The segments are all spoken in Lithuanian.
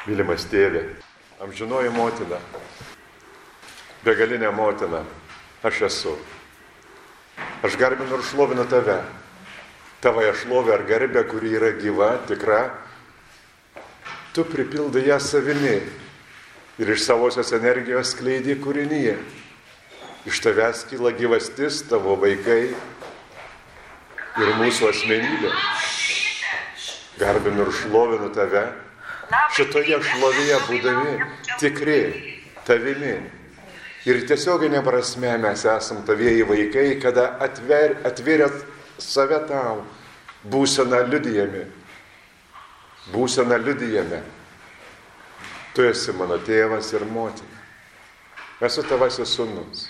Mylimas tėve, amžinoji motina, begalinė motina, aš esu. Aš garbinu ir šlovinu tave, tavąją šlovę ar garbę, kuri yra gyva, tikra. Tu pripildai ją savimi ir iš savosios energijos skleidi kūrinyje. Iš tavęs kyla gyvastis, tavo vaikai ir mūsų asmenybė. Garbinu ir šlovinu tave, šitoje šlovėje būdami tikri tavimi. Ir tiesioginė prasme mes esam tavieji vaikai, kada atvėrėt save tau, būseną liudijame. Būseną liudijame. Tu esi mano tėvas ir motina. Esu tavasis sūnus.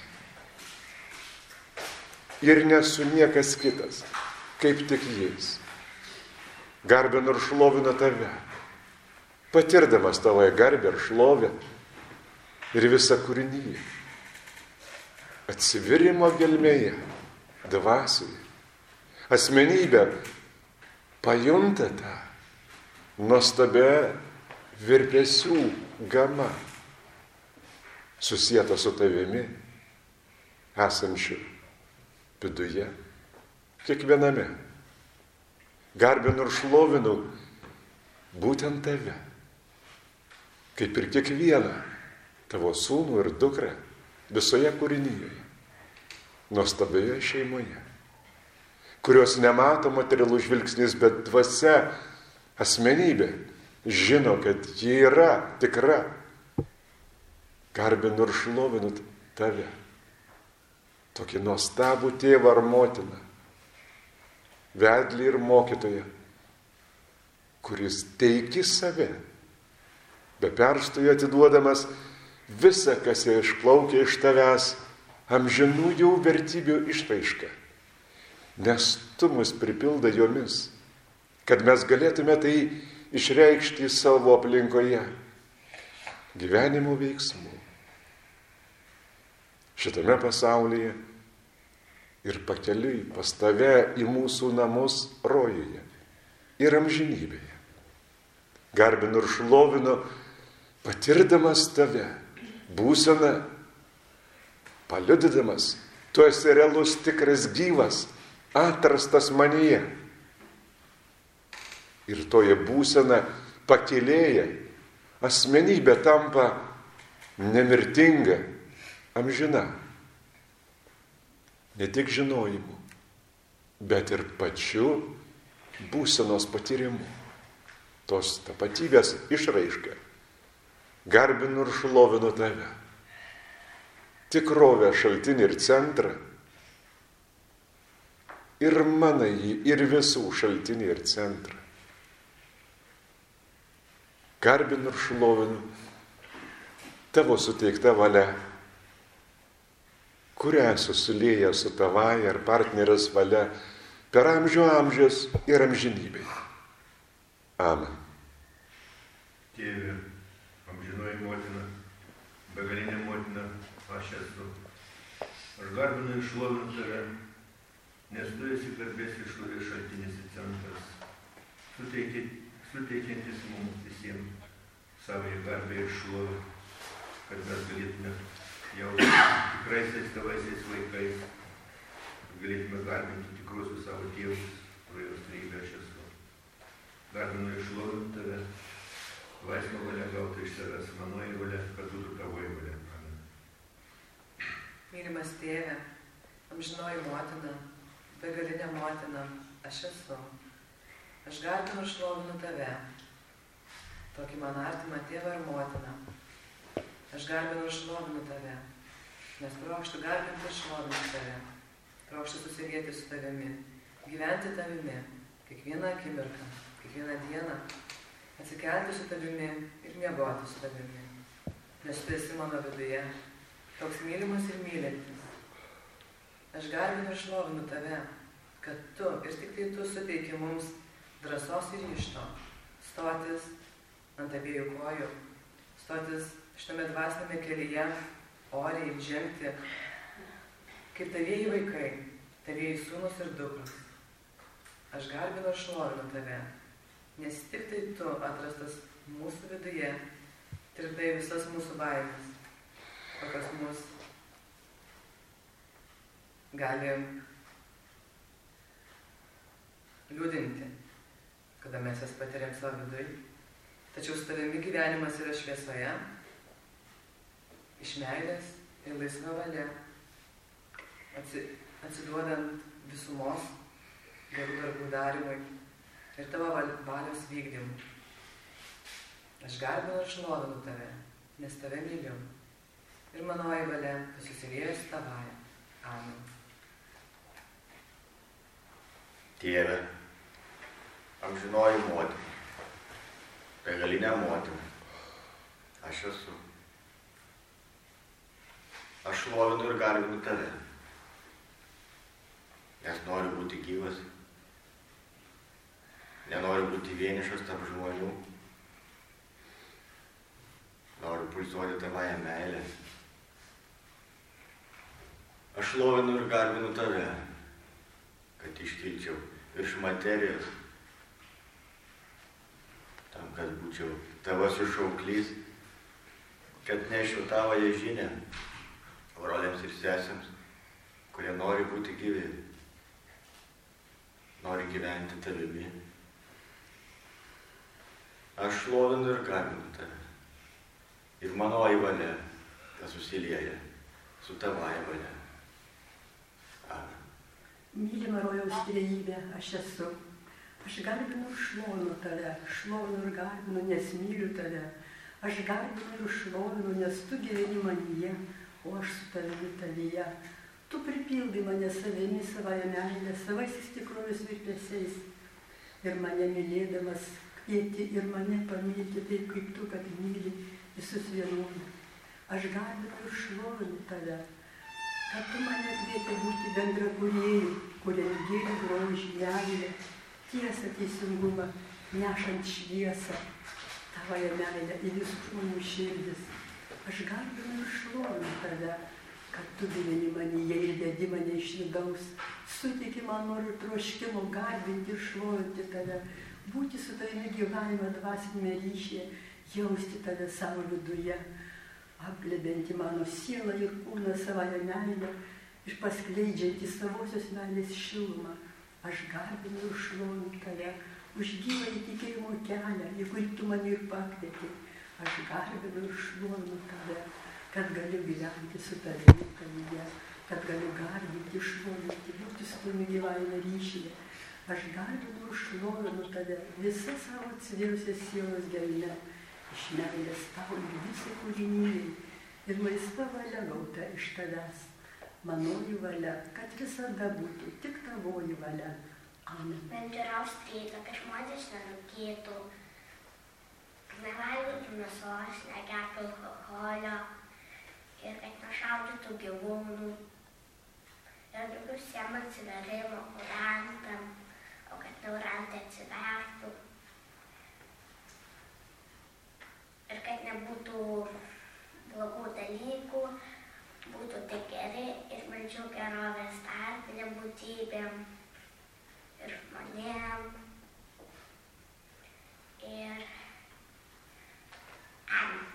Ir nesu niekas kitas, kaip tik jis. Garbinu ir šlovinu tave, patirdamas tavoje garbę ir šlovę ir visą kūrinyje. Atsivirimo gelmėje, dvasioje, asmenybė pajunta tą nuostabę virpesių gama, susieta su tavimi, esančiu viduje, kiekviename. Garbinu ir šlovinu būtent tave, kaip ir kiekvieną tavo sūnų ir dukrą visoje kūrinyje, nuostabioje šeimoje, kurios nemato materialų žvilgsnis, bet dvasia, asmenybė, žino, kad ji yra tikra. Garbinu ir šlovinu tave, tokį nuostabų tėvą ar motiną, vedlį ir mokytoją, kuris teiki save, be perstojo atiduodamas visa, kas išplaukia iš tavęs, amžinųjų vertybių išraiška. Nes tu mus pripildai jomis, kad mes galėtume tai išreikšti savo aplinkoje, gyvenimo veiksmų, šitame pasaulyje ir pakeliui pas tave į mūsų namus rojuje ir amžinybėje. Garbinu ir šlovinu, patirdamas tave, būseną, paliudydamas, tu esi realus, tikras, gyvas, atrastas manyje. Ir toje būsena pakilėja, asmenybė tampa nemirtinga, amžina. Ne tik žinojimu, bet ir pačiu būsenos patyrimu. Tos tapatybės išraiška. Garbinu ir šlovinu tave. Tikrovę, šaltinį ir centrą. Ir manąjį, ir visų šaltinį ir centrą. Garbinu ir šlovinu tavo suteikta valia, kurią esu suliejęs su tavąja ir partnerės valia per amžių amžius ir amžinybėje. Amen. Tėve, amžinoji motina, begalinė motina, aš esu. Aš garbinu ir šlovinu tave, nes tu esi garbės ir šlovės šaltinis ir centras, suteikiantis mums visiems savąją garbę ir šlovę, kad mes galėtume jausti tikraisiais tavaisiais vaikais, galėtume garbinti tikruosius savo tėvus, kurios trejybė aš esu. Garbinu ir šlovinu tave, laisvą valią gauti iš tavęs, manoji valia, kad būtų tavoji valia. Amen. Mylimas tėve, amžinoji motina, begalinė motina, aš esu. Aš garbinu ir šlovinu tave, tokį man artimą tėvą ir motiną. Aš garbinu ir šlovinu tave, nes trokštu garbinti ir šlovinti tave, trokštu susilieti su tavimi, gyventi tavimi, kiekvieną akimirką, kiekvieną dieną, atsikelti su tavimi ir miegoti su tavimi, nes tu esi mano viduje, toks mylimas ir mylintis. Aš garbinu ir šlovinu tave, kad tu ir tik tai tu suteiki mums drąsos ir ryžto stotis ant abiejų kojų, stotis šitame dvasinėme kelyje, oriai žengti, kaip tavieji vaikai, tavieji sūnus ir dukros. Aš garbinu ir šlovinu tave, nes tik tai tu atrastas mūsų viduje. viduje, tirpdai visas mūsų baimės, kokios mus gali liūdinti, kada mes jas patiriam savo viduje. Tačiau su tavimi gyvenimas yra šviesoje, iš meilės ir laisva valia, atsiduodant visumos gerų darbų darimui ir tavo valios vykdymui. Aš garbinu ir šlovinu tave, nes tave myliu. Ir manoji valia susilieja su tavąja. Amen. Tėve, amžinoji motina, begalinė motina, aš esu. Aš šlovinu ir garbinu tave, nes noriu būti gyvas, nenoriu būti vienišas tarp žmonių, noriu pulsuoti tavąją meilę. Aš šlovinu ir garbinu tave, kad iškilčiau virš materijos, tam, kad būčiau tavasis šauklys, kad nešiau tavąją žinią broliams ir sesėms, kurie nori būti gyvi, nori gyventi tavimi. Aš šlovinu ir garbinu tave. Ir manoji valia, kas susilieja su tavąja valia. Amen. Mylima rojaus trejybė, aš esu. Aš garbinu ir šlovinu tave, šlovinu ir garbinu, nes myliu tave. Aš garbinu ir šlovinu, nes tu gyveni manyje, o aš su tavimi tavyje. Tu pripildai mane savimi, savąją meilę, savaisiais tikrovės virpesiais. Ir mane mylėdamas kvieti ir mane pamilti taip, kaip tu, kad myli visus vienodai. Aš garbinu ir šlovinu tave, kad tu mane kvieti būti bendrakūrėjų, kuriant gėrį, grožį, meilę, tiesą, teisingumą, nešant šviesą, tavąją meilę į visų žmonių širdis. Aš garbinu ir šlovinu tave, kad tu gyveni manyje ir vedi mane iš vidaus. Suteiki man norų ir troškimo garbinti ir šlovinti tave, būti su tavimi gyvenime dvasinėme ryšyje, jausti tave savo viduje, apglėbianti mano sielą ir kūną savąją meilę ir paskleidžianti savosios meilės šilumą. Aš garbinu ir šlovinu tave už gyvą įtikėjimo kelią, į kurį tu mane ir pakvieti. Aš garbinu ir šlovinu tave, kad galiu gyventi su tavimi tavyje, kad galiu garbinti, šlovinti, būti su tavimi gyvenime ryšyje. Aš garbinu ir šlovinu tave visą savo atsivėrusią sielos gelme, iš meilės tau ir visai kūrinijai, ir laisva valia gauta iš tavęs. Manoji valia, kad visada būtų tik tavoji valia. Amen. Bendžiaraus rytą, kad žmonės nerūkytų, kad nevalgytų mėsos, negertų alkoholio ir kad nešaudytų gyvūnų. Ir daugiau sienų atsiverimo kurantam, o kad neurantai atsivertų. Ir kad nebūtų blogų dalykų, būtų tik geri ir meldžiu gerovės tarpinėm būtybėm ir žmonėm. Ir amen.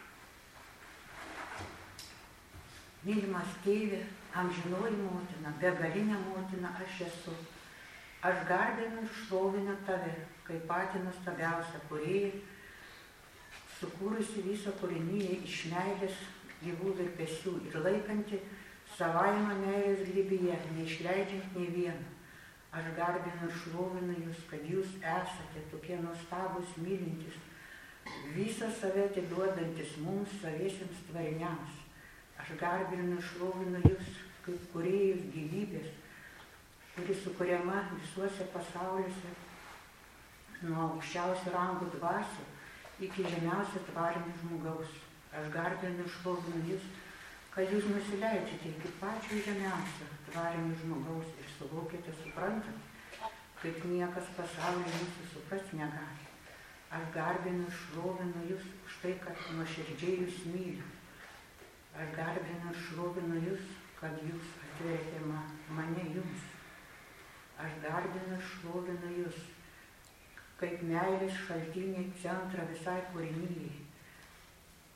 Mylimas tėve, amžinoji motina, begalinė motina aš esu. Aš garbinu ir šlovinu tave, kaip patį nuostabiausią kūrėją, sukūrusi visą kūriniją iš meilės gyvų virpesių ir laikanti savaime meilės glėbyje, neišleidžiant nei vieno. Aš garbinu ir šlovinu jūs, kad jūs esate tokie nuostabūs mylintys, visą save atiduodantis mums saviesiems tvariniams. Aš garbinu ir šlovinu jūs kaip kūrėjus gyvybės, kuri sukuriama visuose pasauliuose, nuo aukščiausių rangų dvasių iki žemiausio tvarinio žmogaus. Aš garbinu ir šlovinu jūs, kad jūs nusileidžiate iki pačio žemiausio tvarinio žmogaus ir suvokite, suprantate, kaip niekas pasaulyje jūsų supras negali. Aš garbinu ir šlovinu jūs už tai, kad nuoširdžiai jūs myliu. Aš garbinu ir šlovinu jūs, kad jūs atverėte mane jums. Aš garbinu ir šlovinu jūs, kaip meilės šaltinį centrą visai kūrinijai,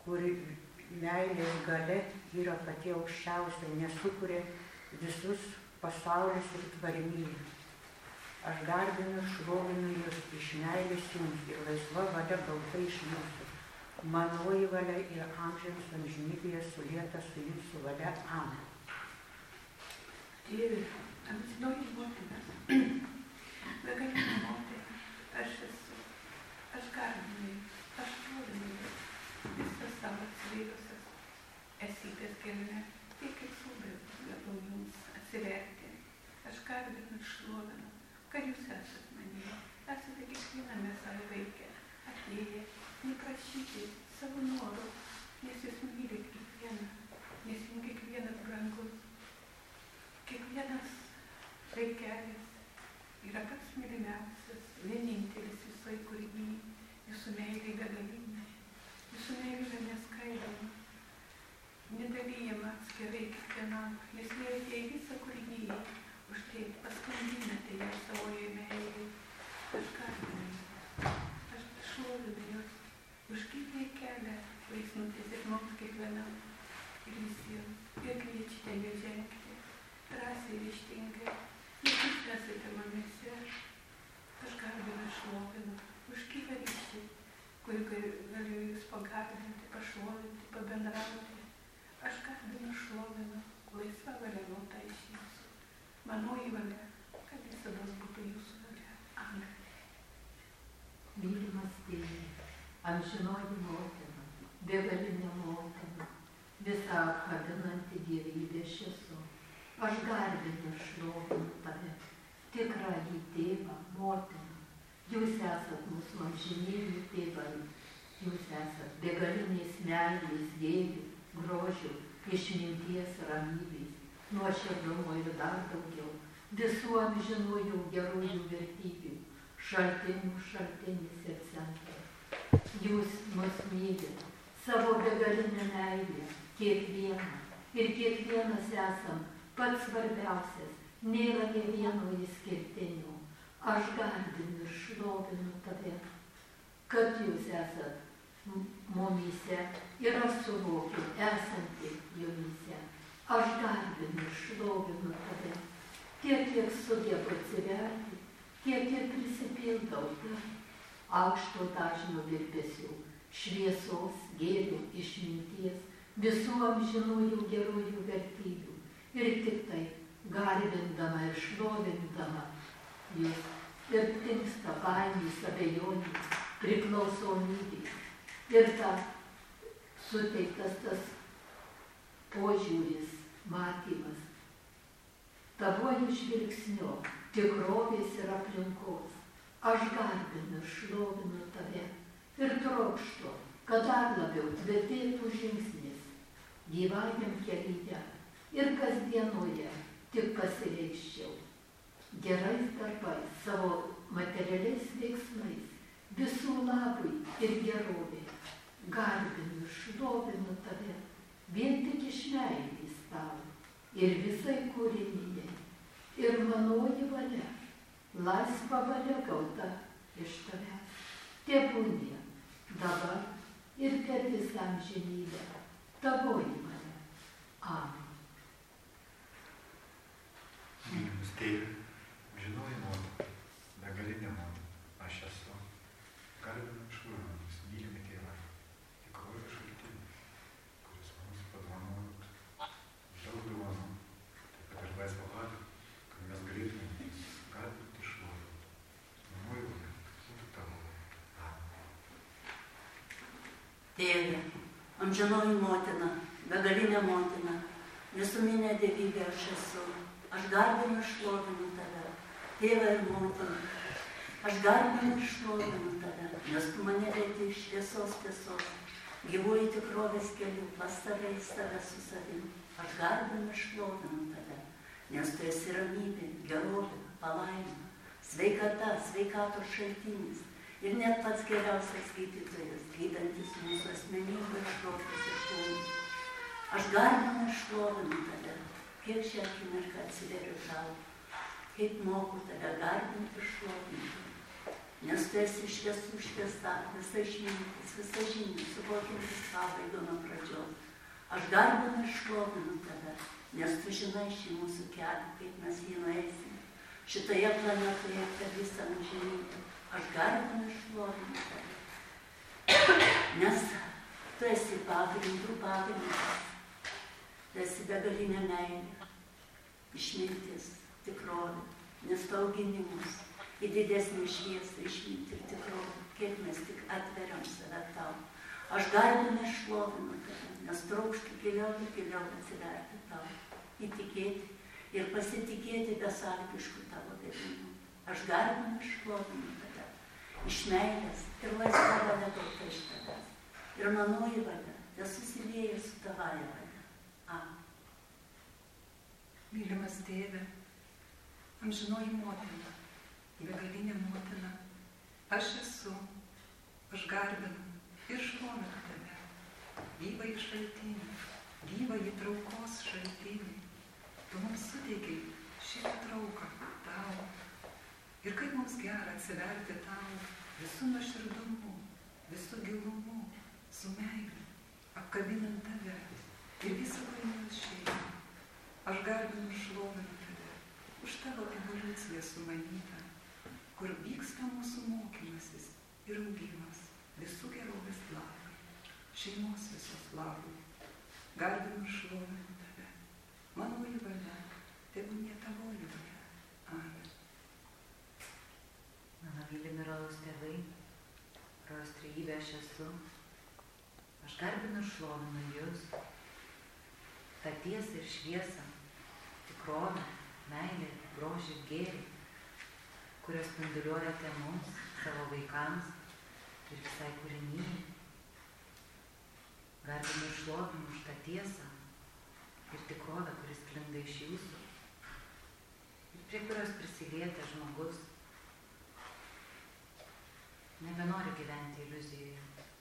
kuri meilės galia yra pati aukščiausia, nesukuria visus pasaulius ir tvarmyje. Aš garbinu ir šlovinu jūs iš meilės jums ir laisva valia gauta iš jūsų. Manoji valia ir amžiams amžinybėje sulieta su jūsų valia. Amen. Dieve, amžinoji motina, begalinė motina, aš esu, aš garbinu, aš šlovinu visas savo atsivėrusias esybės gelme, tiek kaip sugebėjau jums atsiverti. Aš garbinu ir šlovinu, kad jūs esat manyje, esate kiekviename savo vaike, atėję, neprašyti savo norų, nes jūs myli kiekvieną, nes jums kiekvienas brangus. Kiekvienas vaikelis yra pats mylimiausias, vienintelis visoje kūrinyje, jūsų meilė begalinė, jūsų meilė yra neskaidoma, nedalyjama atskirai kiekvienam, jūs mylite į visą kūrinyje, už tai paskandinate ją savoje meilėje. Aš garbinu, aš šlovinu jūs, už gyvąjį kelią, kuris nutiesit mums kiekvienam ir visiems, ir kviečiate ją žengti. Drąsiai ryžtingai, jūs esate mumyse, aš garbinu ir šlovinu, už gyvą ryšį, kurį galiu jūs pagarbinti, pašlovinti, pabendrauti. Aš garbinu ir šlovinu, laisva valia gauta iš jūsų. Manoji valia, kad visada būtų jūsų valia. Amen. Mylimas tėve, amžinoji motina, begalinė motina, visą apkabinanti dievybė aš esu. Aš garbinu ir šlovinu tave, tikrąjį tėvą, motiną. Jūs esat mūsų amžinieji tėvai. Jūs esat begalinės meilės, gėrių, grožių, išminties, ramybės, nuoširdumo ir dar daugiau, visų amžinųjų gerųjų vertybių, šaltinių šaltinis ir centras. Jūs mus mylite, savo begalinę meilę, kiekvieną ir kiekvienas esam pats svarbiausias, nėra nė vieno išskirtinio. Aš garbinu ir šlovinu tave, kad jūs esat mumyse ir aš suvokiu esanti jumyse. Aš garbinu ir šlovinu tave, tiek kiek sugebu atsiverti, tiek kiek prisipildau per aukšto dažnio virpesių, šviesos, gėrių, išminties, visų amžinųjų gerųjų vertybių. Ir tik tai garbindama ir šlovindama jūs ir dingsta baimės, abejonės, priklausomybės. Ir ta suteiktas tas požiūris, matymas, tavuoju žvilgsniu, tikrovės ir aplinkos. Aš garbinu ir šlovinu tave ir trokštu, kad dar labiau tvirtėtų žingsnis gyvajam kelyje. Ir kasdienoje tik pasireikščiau gerais darbais, savo materialiais veiksmais, visų labui ir gerovė. Garbinu ir šlovinu tave, vien tik iš meilės tau ir visai kūrinijai. Ir manoji valia, laisva valia gauta iš tavęs, tebūnie dabar ir per visą amžinybę, tavoji valia. Amen. Mylimas tėve, amžinoji motina, begalinė motina, aš esu. Garbinu ir šlovinu jūs, mylimi tėvai, tikroji šaltinį, kuris mums padovanojo daug dovanų, taip pat ir laisvą valią, kad mes galėtume garbinti ir šlovinti. Manoji valia būtų tavo. Amen. Tėve, amžinoji motina, begalinė motina, visuminė dievybė aš esu. Aš garbinu ir šlovinu tave, tėvą ir motiną. Aš garbinu ir šlovinu tave, nes tu mane vedi iš šviesos tiesos, gyvuoji tikrovės keliu, pas tave į save su savim. Aš garbinu ir šlovinu tave, nes tu esi ramybė, gerovė, palaima, sveikata, sveikatos šaltinis ir net pats geriausias gydytojas, gydantis mūsų asmenybę ir protus ir kūnus. Aš garbinu ir šlovinu tave. Kiek šią akimirką atsiveriu tau, kaip moku tave garbinti ir šlovinti. nes tu esi šviesų šviesa, visa išmintis, visa žinia, suvokiantis pabaigą nuo pradžios. Aš garbinu ir šlovinu tave, nes tu žinai šį mūsų kelią, kaip mes jį nueisime. Šitoje planetoje per visą amžinybę. Aš garbinu ir šlovinu tave, nes tu esi pagrindų pagrindas. Tu esi begalinė meilė, išmintis, tikrovė, nes tu augini mus į didesnį šviesą, išmintį ir tikrovę, kiek mes tik atveriam save tau. Aš garbinu ir šlovinu tave, nes trokštu giliau ir giliau atsiverti tau, įtikėti ir pasitikėti besąlygišku tavo davimu. Aš garbinu ir šlovinu tave, iš meilės ir laisva valia gauta iš tavęs. Ir manoji valia, tas susilieja su tavąja valia. Amen. Mylimas tėve, amžinoji motina, begalinė motina, aš esu, aš garbinu ir šlovinu tave, gyvąjį šaltinį, gyvąjį traukos šaltinį. Tu mums suteikai šitą trauką tau. Ir kaip mums gera atsiverti tau visų nuoširdumu, visų gilumu, su meile, apkabinant tave ir visą kūrinijos šeimą. Aš garbinu ir šlovinu tave už tavo evoliuciją sumanytą, kur vyksta mūsų mokymasis ir augimas visų gerovės labui, šeimos visos labui. Garbinu ir šlovinu tave. Manoji valia, tebūnie tavoji valia. Amen. Mano mylimi rodos tėvai, rodos trejybė aš esu. Aš garbinu ir šlovinu jūs, tą tiesą ir šviesą, tikrovę, meilę, grožį ir gėrį, kurios spinduliuojate mums, savo vaikams ir visai kūrinyje. Garbinu ir šlovinu už tą tiesą ir tikrovę, kuris sklinda iš jūsų ir prie kurios prisilietė žmogus nebenori gyventi iliuzijoje.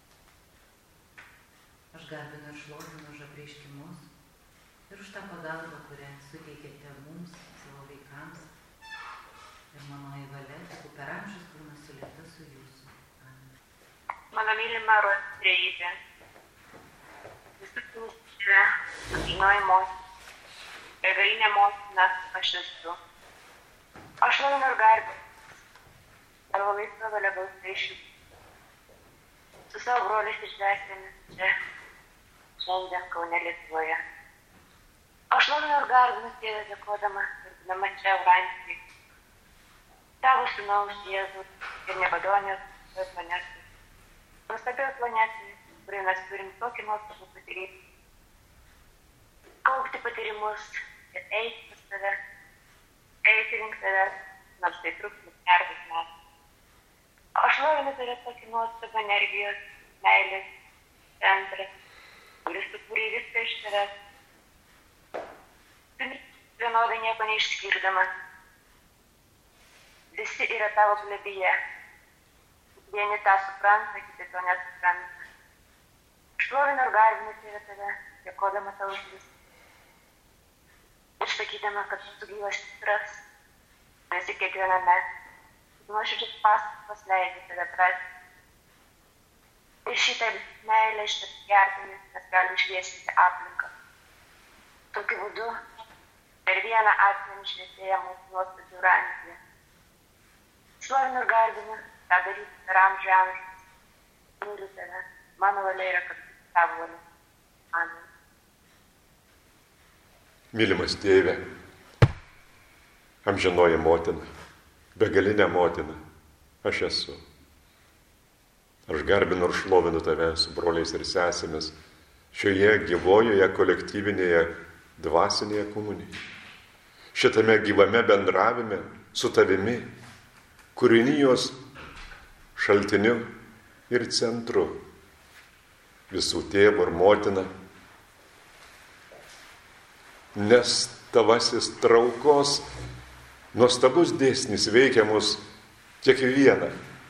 Aš garbinu ir šlovinu už apreiškimus ir už tą pagalbą, kurią suteikėte mums, savo vaikams. Ir manoji valia, tegu per amžius būna sulieta su jūsų. Amen. Mano mylima trejybė, visų tėve, amžinoji motina, begalinė motina, aš esu. Aš šlovinu ir garbinu savo laisvą valią gauta iš jūsų. Su savo broliais ir seserėmis čia, šiandien Kaune Lietuvoje. Aš šlovinu ir garbinu Tėvę, dėkodama ir būdama čia Eurantijai, tavo sūnaus Jėzus ir nebadonės manęs. Nuostabios planetai, kurioje mes turim tokį nuostabų patyrimą. Kaupti patyrimus ir eiti pas tave, eiti link tave, nors tai truks milijardus metų. Aš šlovinu tave tokį nuostabą energijos, meilės, centrą, kuris sukūrė viską iš tavęs. Tu vienodai nieko neišskirdamas. Visi yra tavo glėbyje. Vieni tą supranta, kiti to nesupranta. Šlovinu ir garbinu tave, dėkodama tau už viską. Ir sakydama, kad tu gyvas stipras, esi kiekviename. Nuoširdžiai pasakas leidžia tave atrasti. Ir šitą meilę, šitą gertimį mes galime šviesinti aplinką. Tokiu būdu per vieną asmenį šviesėja mūsų nuostabių Eurantija. Šlovinu ir garbinu tą daryti per amžių amžius. Myliu tave. Mano valia yra, kad tavo valia. Amen. Mylimas tėve, amžinoji motina, begalinė motina, aš esu. Aš garbinu ir šlovinu tave su broliais ir sesėmis šioje gyvojoje kolektyvinėje dvasinėje komunijoje. Šitame gyvame bendravime su tavimi, kūrinijos šaltiniu ir centru, visų tėvų ir motina, nes tavasis traukos nuostabus dėsnis veikia mus kiekvieną.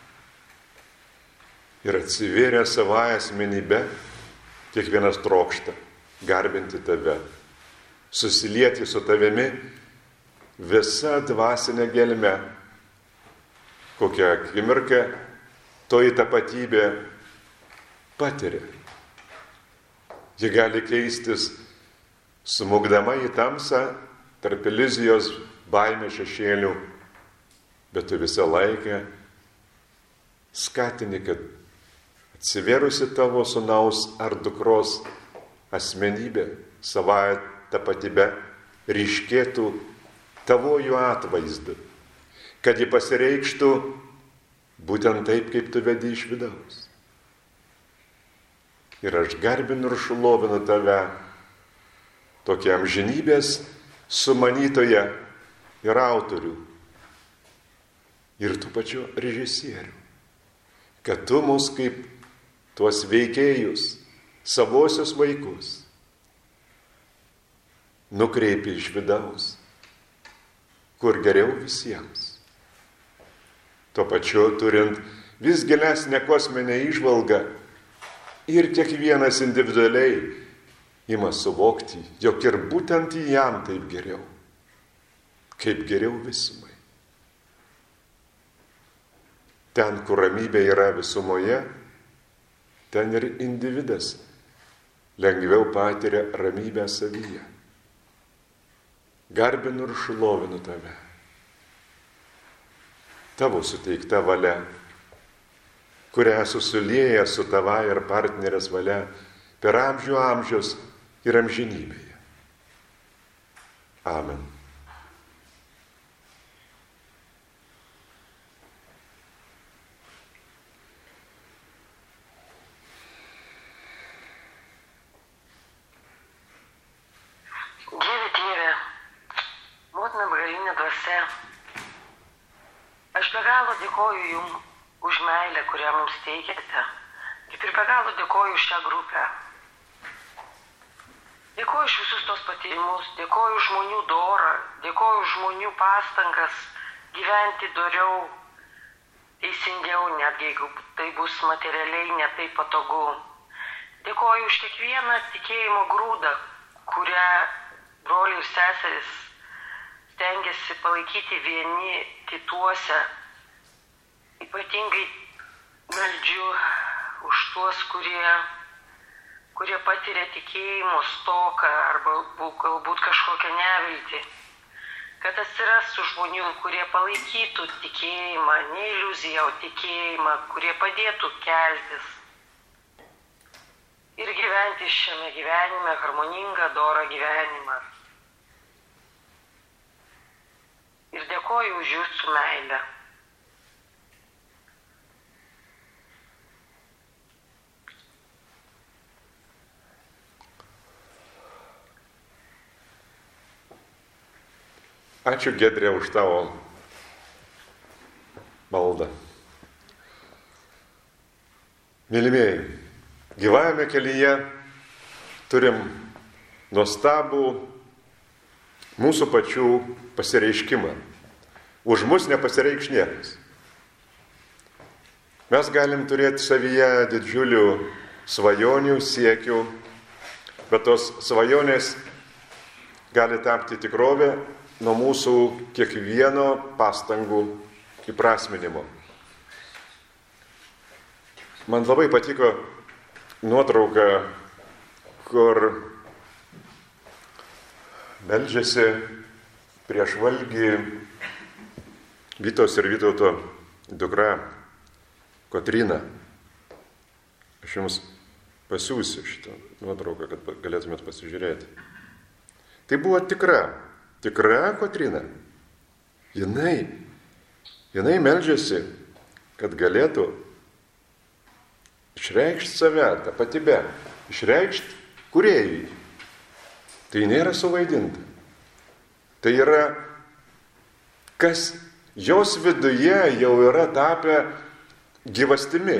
Ir atsivėrę savąją asmenybę, kiekvienas trokšta garbinti tave, susilieti su tavimi visa dvasinė gelme, kokią akimirką toji tapatybė patiria. Ji gali keistis, smukdama į tamsą tarp iliuzijos baimės šešėlių, bet tu visą laiką skatini, kad atsivėrusi tavo sūnaus ar dukros asmenybė, savąją tapatybę, ryškėtų tavojų atvaizdu, kad ji pasireikštų būtent taip, kaip tu vedi iš vidaus. Ir aš garbinu ir šlovinu tave, tokia amžinybės sumanytoja ir autorių, ir tų pačių režisierių, kad tu mus kaip tuos veikėjus, savosius vaikus, nukreipi iš vidaus, kur geriau visiems. Tuo pačiu turint vis gilesnę kosminę įžvalgą ir kiekvienas individualiai ima suvokti, jog ir būtent jam taip geriau, kaip geriau visumai. Ten, kur ramybė yra visumoje, ten ir individas lengviau patiria ramybę savyje. Garbinu ir šlovinu tave. Tavo suteikta valia, kurią susilieja su tava ir partnerės valia per amžių amžius ir amžinybėje. Amen. Dieve Tėve, motina begalinė dvasia, aš be galo dėkoju Jums už meilę, kurią mums teikiate, kaip ir be galo dėkoju už šią grupę. Dėkoju už visus tos patyrimus, dėkoju už žmonių dorą, dėkoju už žmonių pastangas gyventi doriau, teisingiau, netgi jeigu tai bus materialiai ne taip patogu. Dėkoju už kiekvieną tikėjimo grūdą, kurią broliai ir seserys stengiasi palaikyti vieni kituose. Ypatingai meldžiu už tuos, kurie patiria tikėjimo stoką arba galbūt kažkokią neviltį. Kad atsirastų žmonių, kurie palaikytų tikėjimą, ne iliuziją, o tikėjimą, kurie padėtų keltis ir gyventi šiame gyvenime harmoningą, dorą gyvenimą. Ir dėkoju už Jūsų meilę. Ačiū Giedrė už tavo maldą. Mylimieji, gyvajame kelyje turim nuostabų mūsų pačių pasireiškimą. Už mus nepasireikš niekas. Mes galim turėti savyje didžiulių svajonių, siekių, bet tos svajonės gali tapti tikrovė nuo mūsų kiekvieno pastangų įprasminimo. Man labai patiko nuotrauka, kur meldžiasi prieš valgį Vytos ir Vytauto dukra Kotryna. Aš jums pasiūsiu šitą nuotrauką, kad galėtumėt pasižiūrėti. Tai buvo tikra Kotryna. Jinai meldžiasi, kad galėtų išreikšti save, tapatybę, išreikšti kūrėjui. Tai nėra suvaidinta. Tai yra, kas jos viduje jau yra tapę gyvastimi.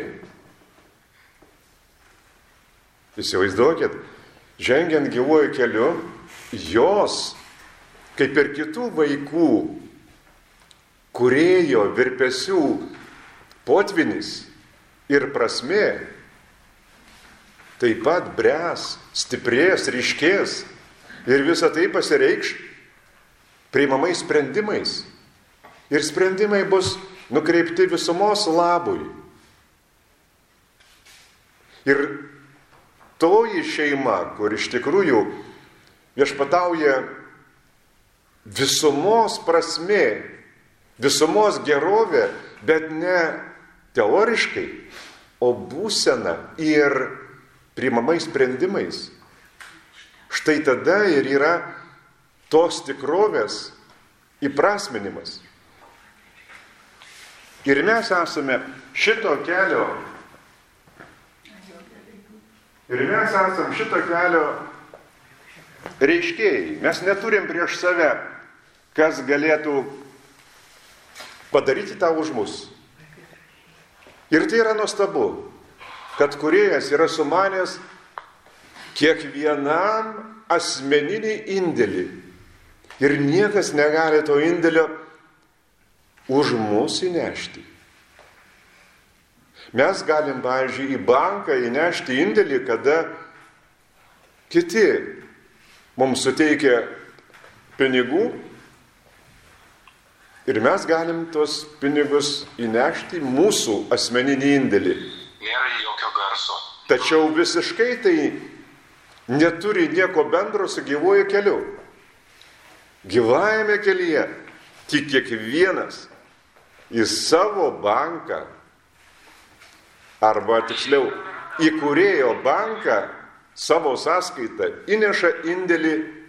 Įsivaizduokit, žengiant gyvuoju keliu, jos, kaip ir kitų vaikų, kūrėjo virpesių potvinis ir prasmė, taip pat bręs, stiprės, ryškės ir visa tai pasireikš priimamais sprendimais. Ir sprendimai bus nukreipti visumos labui. Ir toji šeima, kur iš tikrųjų viešpatauja visumos prasmė, visumos gerovė, bet ne teoriškai, o būsena ir priimamais sprendimais. Štai tada ir yra tos tikrovės įprasminimas. Ir mes esame šito kelio reiškėjai. Mes neturim prieš save, kas galėtų padaryti tą už mus. Ir tai yra nuostabu, kad kūrėjas yra sumanęs kiekvienam asmeninį indėlį. Ir niekas negali to indėlio už mus įnešti. Mes galim, pavyzdžiui, į banką įnešti indėlį, kada kiti mums suteikia pinigų ir mes galim tos pinigus įnešti mūsų asmeninį indėlį. Nėra jokio garso. Tačiau visiškai tai neturi nieko bendro su gyvuoju keliu. Gyvajame kelyje tik kiekvienas į savo banką, arba tiksliau, į kūrėjo banką savo sąskaitą įneša indėlį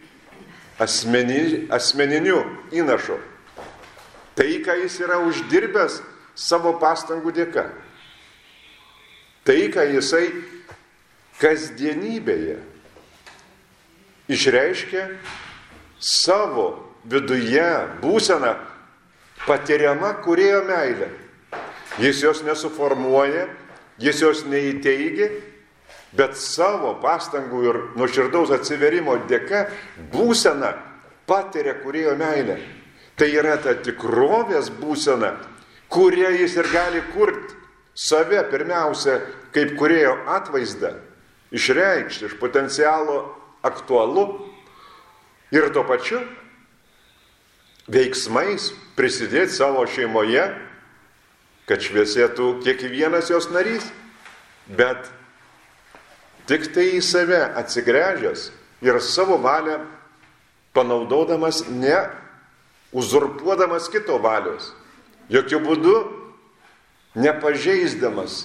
asmeniniu įnašu. Tai, ką jis yra uždirbęs savo pastangų dėka. Tai, ką jisai kasdienybėje išreiškia savo viduje būseną patiriama kūrėjo meilė. Jis jos nesuformuoja, jis jos neįteigia, bet savo pastangų ir nuoširdaus atsiverimo dėka būseną patiria kūrėjo meilę. Tai yra ta tikrovės būsena, kuria jis ir gali kurti save pirmiausia kaip kūrėjo atvaizdą, išreikšti iš potencialo aktualu ir tuo pačiu veiksmais prisidėti savo šeimoje, kad šviesėtų kiekvienas jos narys, bet tik tai į save atsigręžęs ir savo valią panaudodamas, ne uzurpuodamas kito valios, jokių būdų nepažeisdamas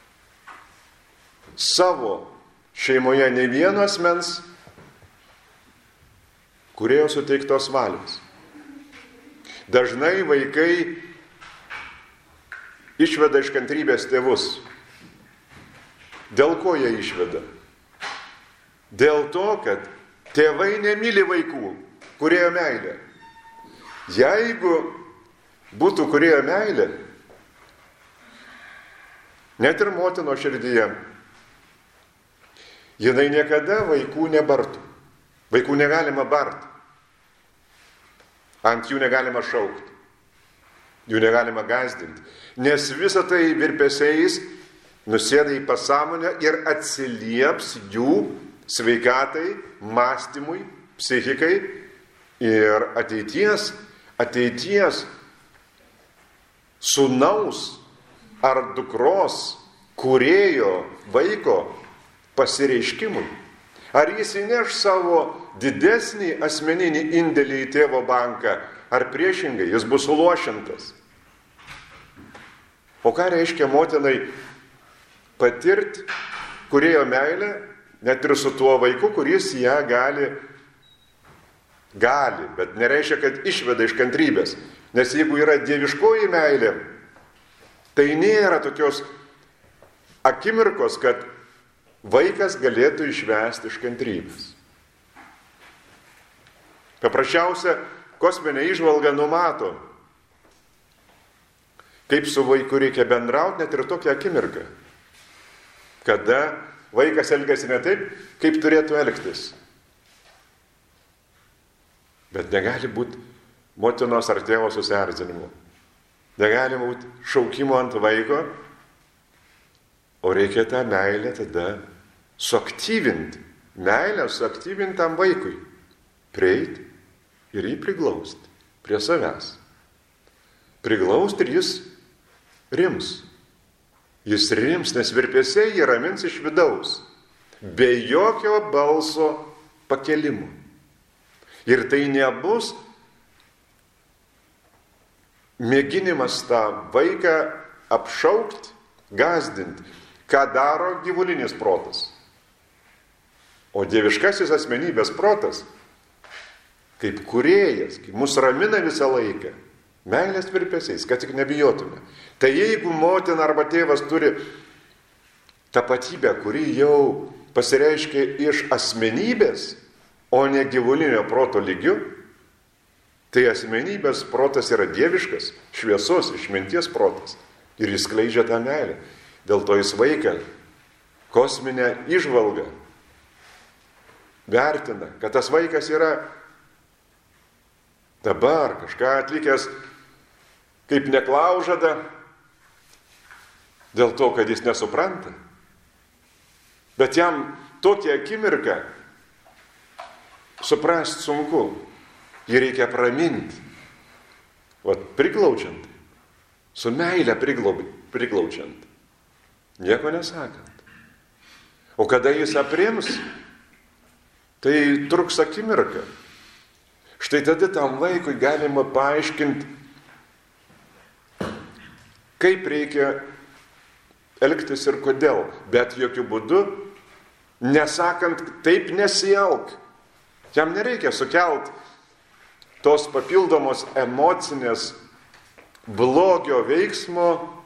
savo šeimoje ne vieno asmens kūrėjo suteiktos valios. Dažnai vaikai išveda iš kantrybės tėvus. Dėl ko jie išveda? Dėl to, kad tėvai nemyli vaikų, kūrėjo meilė. Jeigu būtų kūrėjo meilė, net ir motino širdyje, jinai niekada vaikų nebartų. Vaikų negalima barti. Ant jų negalima šaukti. Jų negalima gąsdinti. Nes visą tai virpesiais nusėda į pasąmonę ir atsilieps jų sveikatai, mąstymui, psichikai ir ateities sūnaus ar dukros kūrėjo vaiko pasireiškimui. Ar jis įneš savo didesnį asmeninį indėlį į tėvo banką, ar priešingai jis bus suluošintas. O ką reiškia motinai patirti kūrėjo meilę, net ir su tuo vaiku, kuris ją gali, bet nereiškia, kad išveda iš kantrybės. Nes jeigu yra dieviškoji meilė, tai nėra tokios akimirkos, kad vaikas galėtų išvesti iš kantrybės. Paprasčiausia, kosminė įžvalga numato, kaip su vaiku reikia bendrauti net ir tokią akimirką, kada vaikas elgiasi ne taip, kaip turėtų elgtis. Bet negali būti motinos ar tėvo susierzinimo. Negali būti šaukimo ant vaiko, o reikia tą meilę tada suaktyvinti. Meilę suaktyvinti tam vaikui. Prieiti ir jį priglausti prie savęs. Priglausti ir jis rims. Jis rims, nes virpesiai jį ramins iš vidaus, be jokio balso pakelimo. Ir tai nebus mėginimas tą vaiką apšaukti, gąsdinti, ką daro gyvulinis protas. O dieviškasis asmenybės protas, kaip kūrėjas, kaip mus ramina visą laiką, meilės virpesiais, kad tik nebijotume. Tai jeigu motina arba tėvas turi tapatybę, kuri jau pasireiškia iš asmenybės, o ne gyvulinio proto lygiu, tai asmenybės protas yra dieviškas, šviesos, išminties protas. Ir jis skleidžia tą meilę. Dėl to jis vaiką kosminę įžvalgą vertina, kad tas vaikas yra dabar kažką atlikęs kaip neklaužada, dėl to, kad jis nesupranta. Bet jam tokią akimirką suprast sunku. Jį reikia praminti. Vat priglaučiant. Su meile priglaučiant. Nieko nesakant. O kada jis aprims, tai truks akimirką. Štai tada tam vaikui galima paaiškinti, kaip reikia elgtis ir kodėl. Bet jokių būdų nesakant, taip nesielk. Jam nereikia sukelt tos papildomos emocinės blogio veiksmo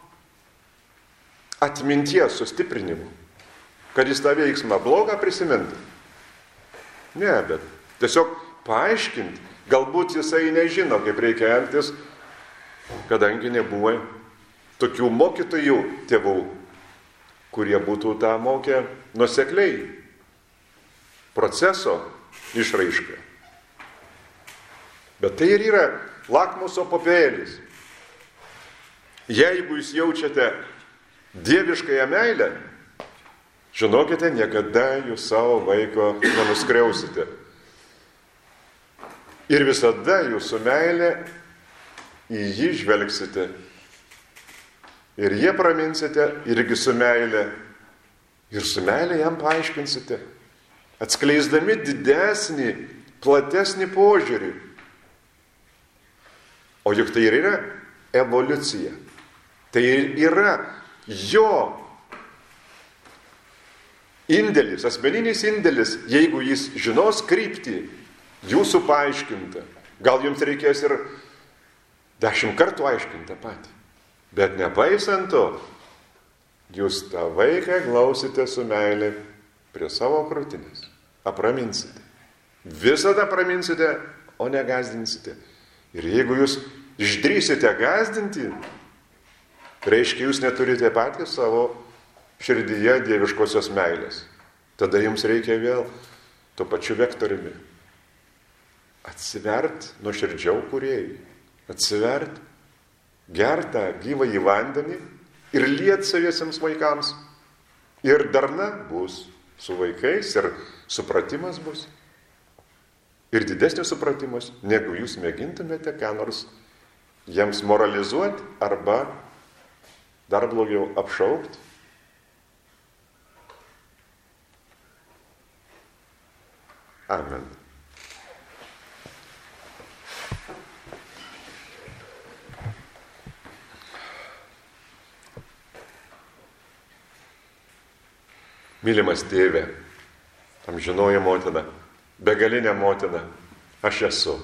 atminties sustiprinimu. Kad jis tą veiksmą blogą prisimintų. Ne, bet tiesiog paaiškinti. Galbūt jisai nežino, kaip reikia elgtis, kadangi nebuvo tokių mokytojų tėvų, kurie būtų tą mokę nuosekliai. Proceso išraiška. Bet tai ir yra lakmuso popierėlis. Jeigu jūs jaučiate dieviškąją meilę, žinokite, niekada jūs savo vaiko nenuskriausite. Ir visada jūsų meilė į jį žvelgsite. Ir jie praminsite irgi su meilė. Ir su meilė jam paaiškinsite. Atskleisdami didesnį, platesnį požiūrį. O juk tai ir yra evoliucija. Tai yra jo indėlis, asmeninis indėlis, jeigu jis žinos kryptį, jūsų paaiškinta. Gal jums reikės ir 10 kartų aiškinti tą patį. Bet nepaisant to, jūs tą vaiką glausite su meilė prie savo krūtinės. Apraminsite. Visada apraminsite, o ne gąsdinsite. Ir jeigu jūs išdrysite gąsdinti, reiškia, jūs neturite patys savo širdyje dieviškosios meilės. Tada jums reikia vėl tuo pačiu vektoriumi atsivert nuoširdžiau kūrėjui. Atsivert, gert tą gyvąjį vandenį ir liet saviesiems vaikams. Ir darna bus su vaikais ir supratimas bus. Ir didesnis supratimas, negu jūs mėgintumėte ką nors jiems moralizuoti arba dar blogiau apšaukti. Amen. Mylimas tėve, amžinoji motina, begalinė motina, aš esu.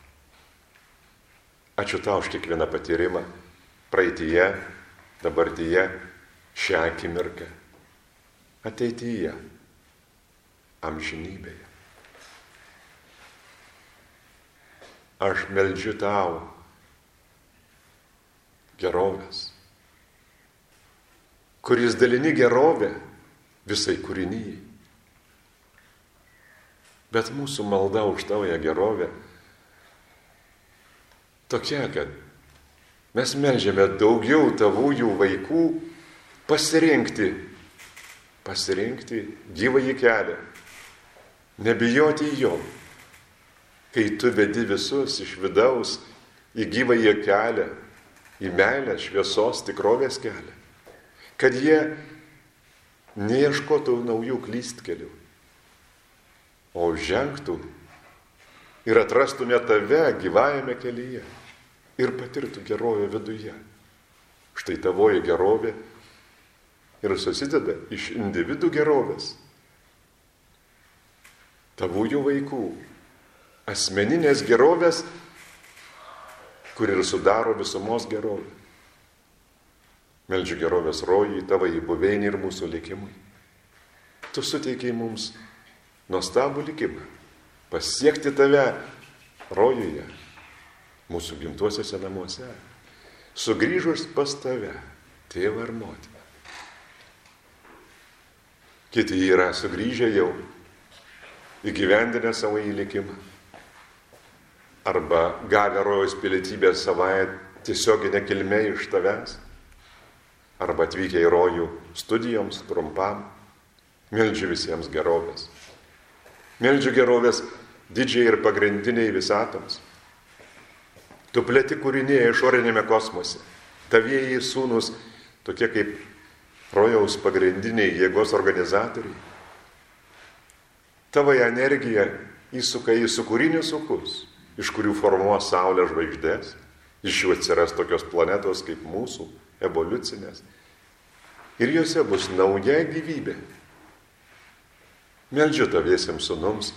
Ačiū tau už kiekvieną patyrimą, praeityje, dabartyje, šią akimirką, ateityje, amžinybėje. Aš meldžiu tau gerovės, kuris dalini gerovę visai kūrinyjai. Bet mūsų malda už tavoje gerovę tokia, kad mes meldžiame daugiau tavųjų vaikų pasirinkti gyvąjį kelią, nebijoti jo, kai tu vedi visus iš vidaus į gyvąjį kelią, į meilę, šviesos, tikrovės kelią. Kad jie neieškotų naujų klystkelių, o žengtų ir atrastume tave gyvajame kelyje ir patirtų gerovę viduje. Štai tavoji gerovė ir susideda iš individų gerovės, tavųjų vaikų, asmeninės gerovės, kur ir sudaro visumos gerovę. Meldžiu gerovės rojui, tavai buveinį ir mūsų likimui. Tu suteikiai mums nuostabų likimą, pasiekti tave rojuje, mūsų gimtuosiuose namuose, sugrįžus pas tave, tėvą ir motiną. Kiti yra sugrįžę jau, įgyvendinę savo įlikimą, arba gavę rojaus pilietybę savąją tiesioginę kilmę iš tavęs, arba atvykę į rojų studijoms trumpam. Meldžiu visiems gerovės. Meldžiu gerovės didžiai ir pagrindiniai visatoms. Tu plėti kūriniai išorinėme kosmose. Tavieji sūnus, tokie kaip rojaus pagrindiniai jėgos organizatoriai. Tavo energija įsuka į sukūrinius sukus, iš kurių formuos Saulė žvaigždės, iš jų atsiras tokios planetos kaip mūsų, evoliucinės. Ir jose bus nauja gyvybė. Meldžiu taviesiems sūnums,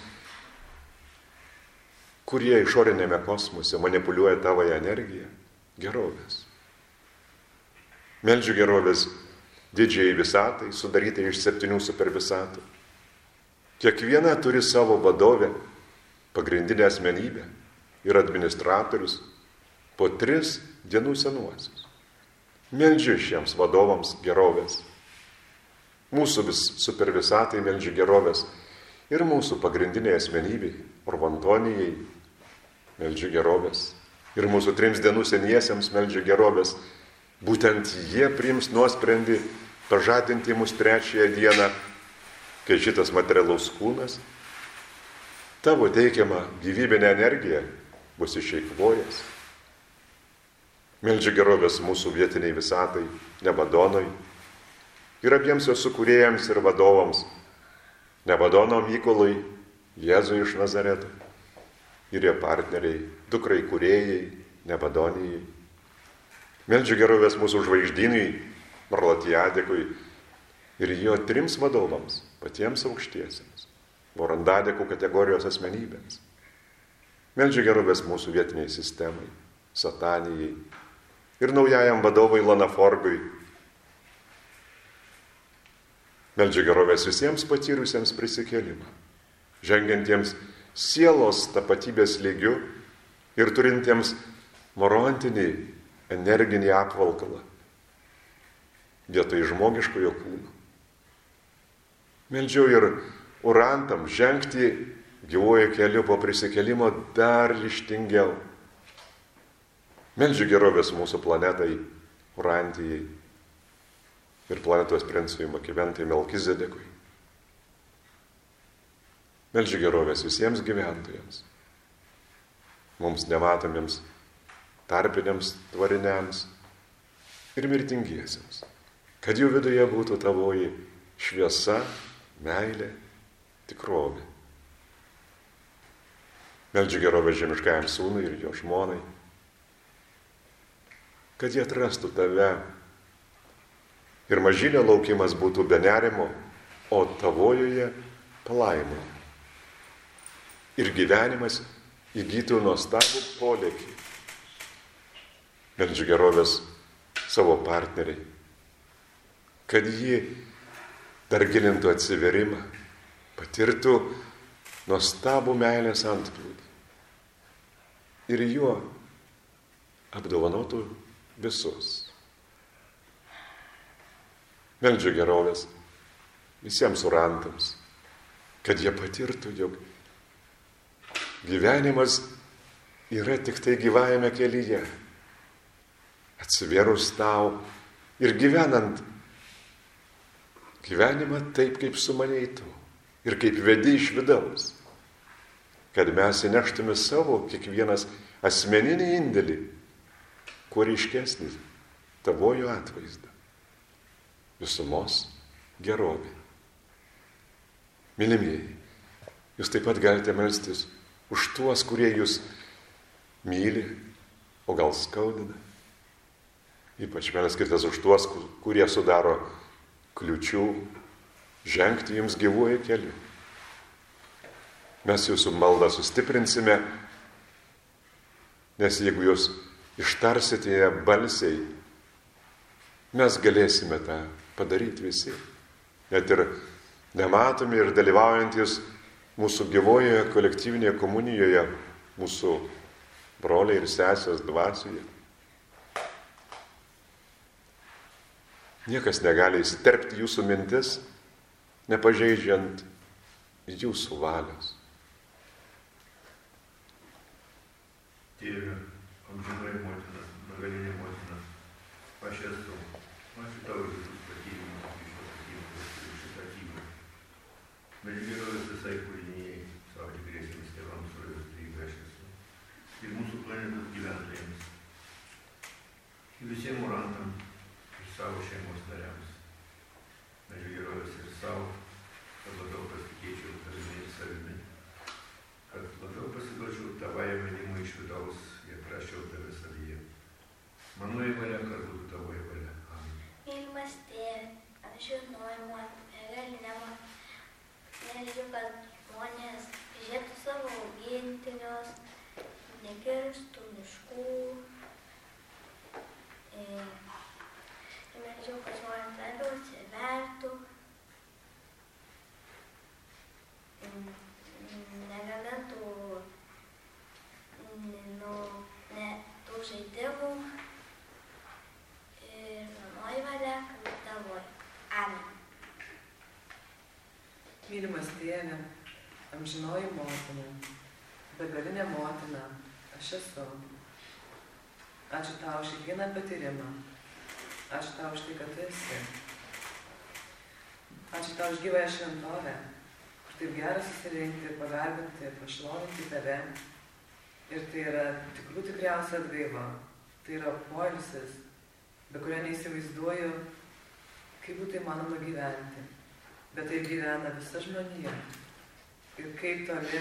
kurie išorinėme kosmose manipuliuoja tavąją energiją, gerovės. Meldžiu gerovės didžiai visatai, sudarytai iš 7 supervisatų. Kiekviena turi savo vadovę, pagrindinę asmenybę ir administratorius po 3 dienų senuosius. Meldžiu šiems vadovams gerovės. Mūsų supervisatai meldžiu gerovės ir mūsų pagrindiniai asmenybei, Orvantonijai, meldžiu gerovės. Ir mūsų 3 dienų seniesiems meldžiu gerovės. Būtent jie priims nuosprendį pažadinti mus 3 dieną, kai šitas materialus kūnas, tavo teikiama gyvybinė energija bus išeikvojęs. Meldžiu gerovės mūsų vietiniai visatai, Nebadonui ir abiems jos sukūrėjams ir vadovams, Nebadono Mykolui, Jėzui iš Nazareto ir jo partneriai, dukrai kūrėjai, Nebadonijai. Meldžiu gerovės mūsų žvaigždynui, Marlatijadekui ir jo 3 vadovams, patiems aukštiesiems, Vorandadekų kategorijos asmenybėms. Meldžiu gerovės mūsų vietiniai sistemai, Satanijai ir naujajam vadovui Lanaforgui. Meldžiu gerovės visiems patyrusiems prisikėlimą, žengiantiems sielos tapatybės lygiu ir turintiems morontinį energinį apvalkalą vietoj žmogiškojo kūno. Meldžiu ir urantam žengti gyvuoju keliu po prisikėlimo dar ryžtingiau. Meldžiu gerovės mūsų planetai, Urantijai ir planetos princui Makiventai Melkizedekui. Meldžiu gerovės visiems gyventojams, mums nematomiems tarpiniams tvariniams ir mirtingiesiems, kad jų viduje būtų tavoji šviesa, meilė, tikrovė. Meldžiu gerovės žemiškajam sūnui ir jo žmonai, kad jie atrastų tave ir mažylio laukimas būtų be nerimo, o tavojoje palaimoje. Ir gyvenimas įgytų nuostabų polėkį. Meldžiu gerovės savo partneriai, kad jį dar gilintų atsiverimą, patirtų nuostabų meilės antplūdį ir juo apdovanotų visus. Meldžiu gerovės visiems urantams, kad jie patirtų, jog gyvenimas yra tik tai gyvajame kelyje, atsivėrus tau ir gyvenant gyvenimą taip, kaip sumanei tu ir kaip vedi iš vidaus, kad mes įneštume savo kiekvienas asmeninį indėlį kuo ryškesnį tavojo atvaizdą. Visumos gerovė. Mylimieji, jūs taip pat galite melstis už tuos, kurie jūs myli, o gal skaudina. Ypač melskitės už tuos, kurie sudaro kliučių žengti jums gyvuoju keliu. Mes jūsų maldą sustiprinsime, nes jeigu jūs ištarsite ją balsiai, mes galėsime tą padaryti visi. Net ir nematomi ir dalyvaujantis mūsų gyvojoje kolektyvinėje komunijoje, mūsų broliai ir sesės dvasioje. Niekas negali įsiterpti jūsų mintis, nepažeidžiant jūsų valios. Tėve, amžinoji motina, begalinė motina, aš esu. Ačiū tau už visus patyrimus, už šitą tyrimą. Meldžiu gerovės visai kūrinijai, savo tikriesiems tėvams, rojos trybė aš esu. Ir mūsų planetos gyventojams. Ir visiems morantams, ir savo šeimos nariams. Meldžiu gerovės ir savo, kad labiau pasitikėčiau tavimi ir savimi. Kad labiau pasiduočiau tavąją vedimą iš vidaus ir prašiau tave savyje. Manoji valia, kad būtų tavoji valia. Amen. Mylimas tėve, amžinoji motina, begalinė motina, meldžiu, kad žmonės žiūrėtų savo augintinius, nekirstų miškų. Meldžiu, kad žmonės labiau atsivertų, negamintų tų žaidimų ir manoji valia, kad tavoji. Amen. Mylimas tėve, amžinoji motina, begalinė motina, aš esu. Ačiū tau už kiekvieną patyrimą. Ačiū tau už tai, kad tu esi. Ačiū tau už gyvąją šventovę, kur taip gera susirinkti, pagarbinti, pašlovinti tave. Ir tai yra tikriausia atgaiva. Tai yra poilsis, be kurio neįsivaizduoju, kaip būtų įmanoma gyventi. Bet tai gyvena visa žmonija. Ir kaip toli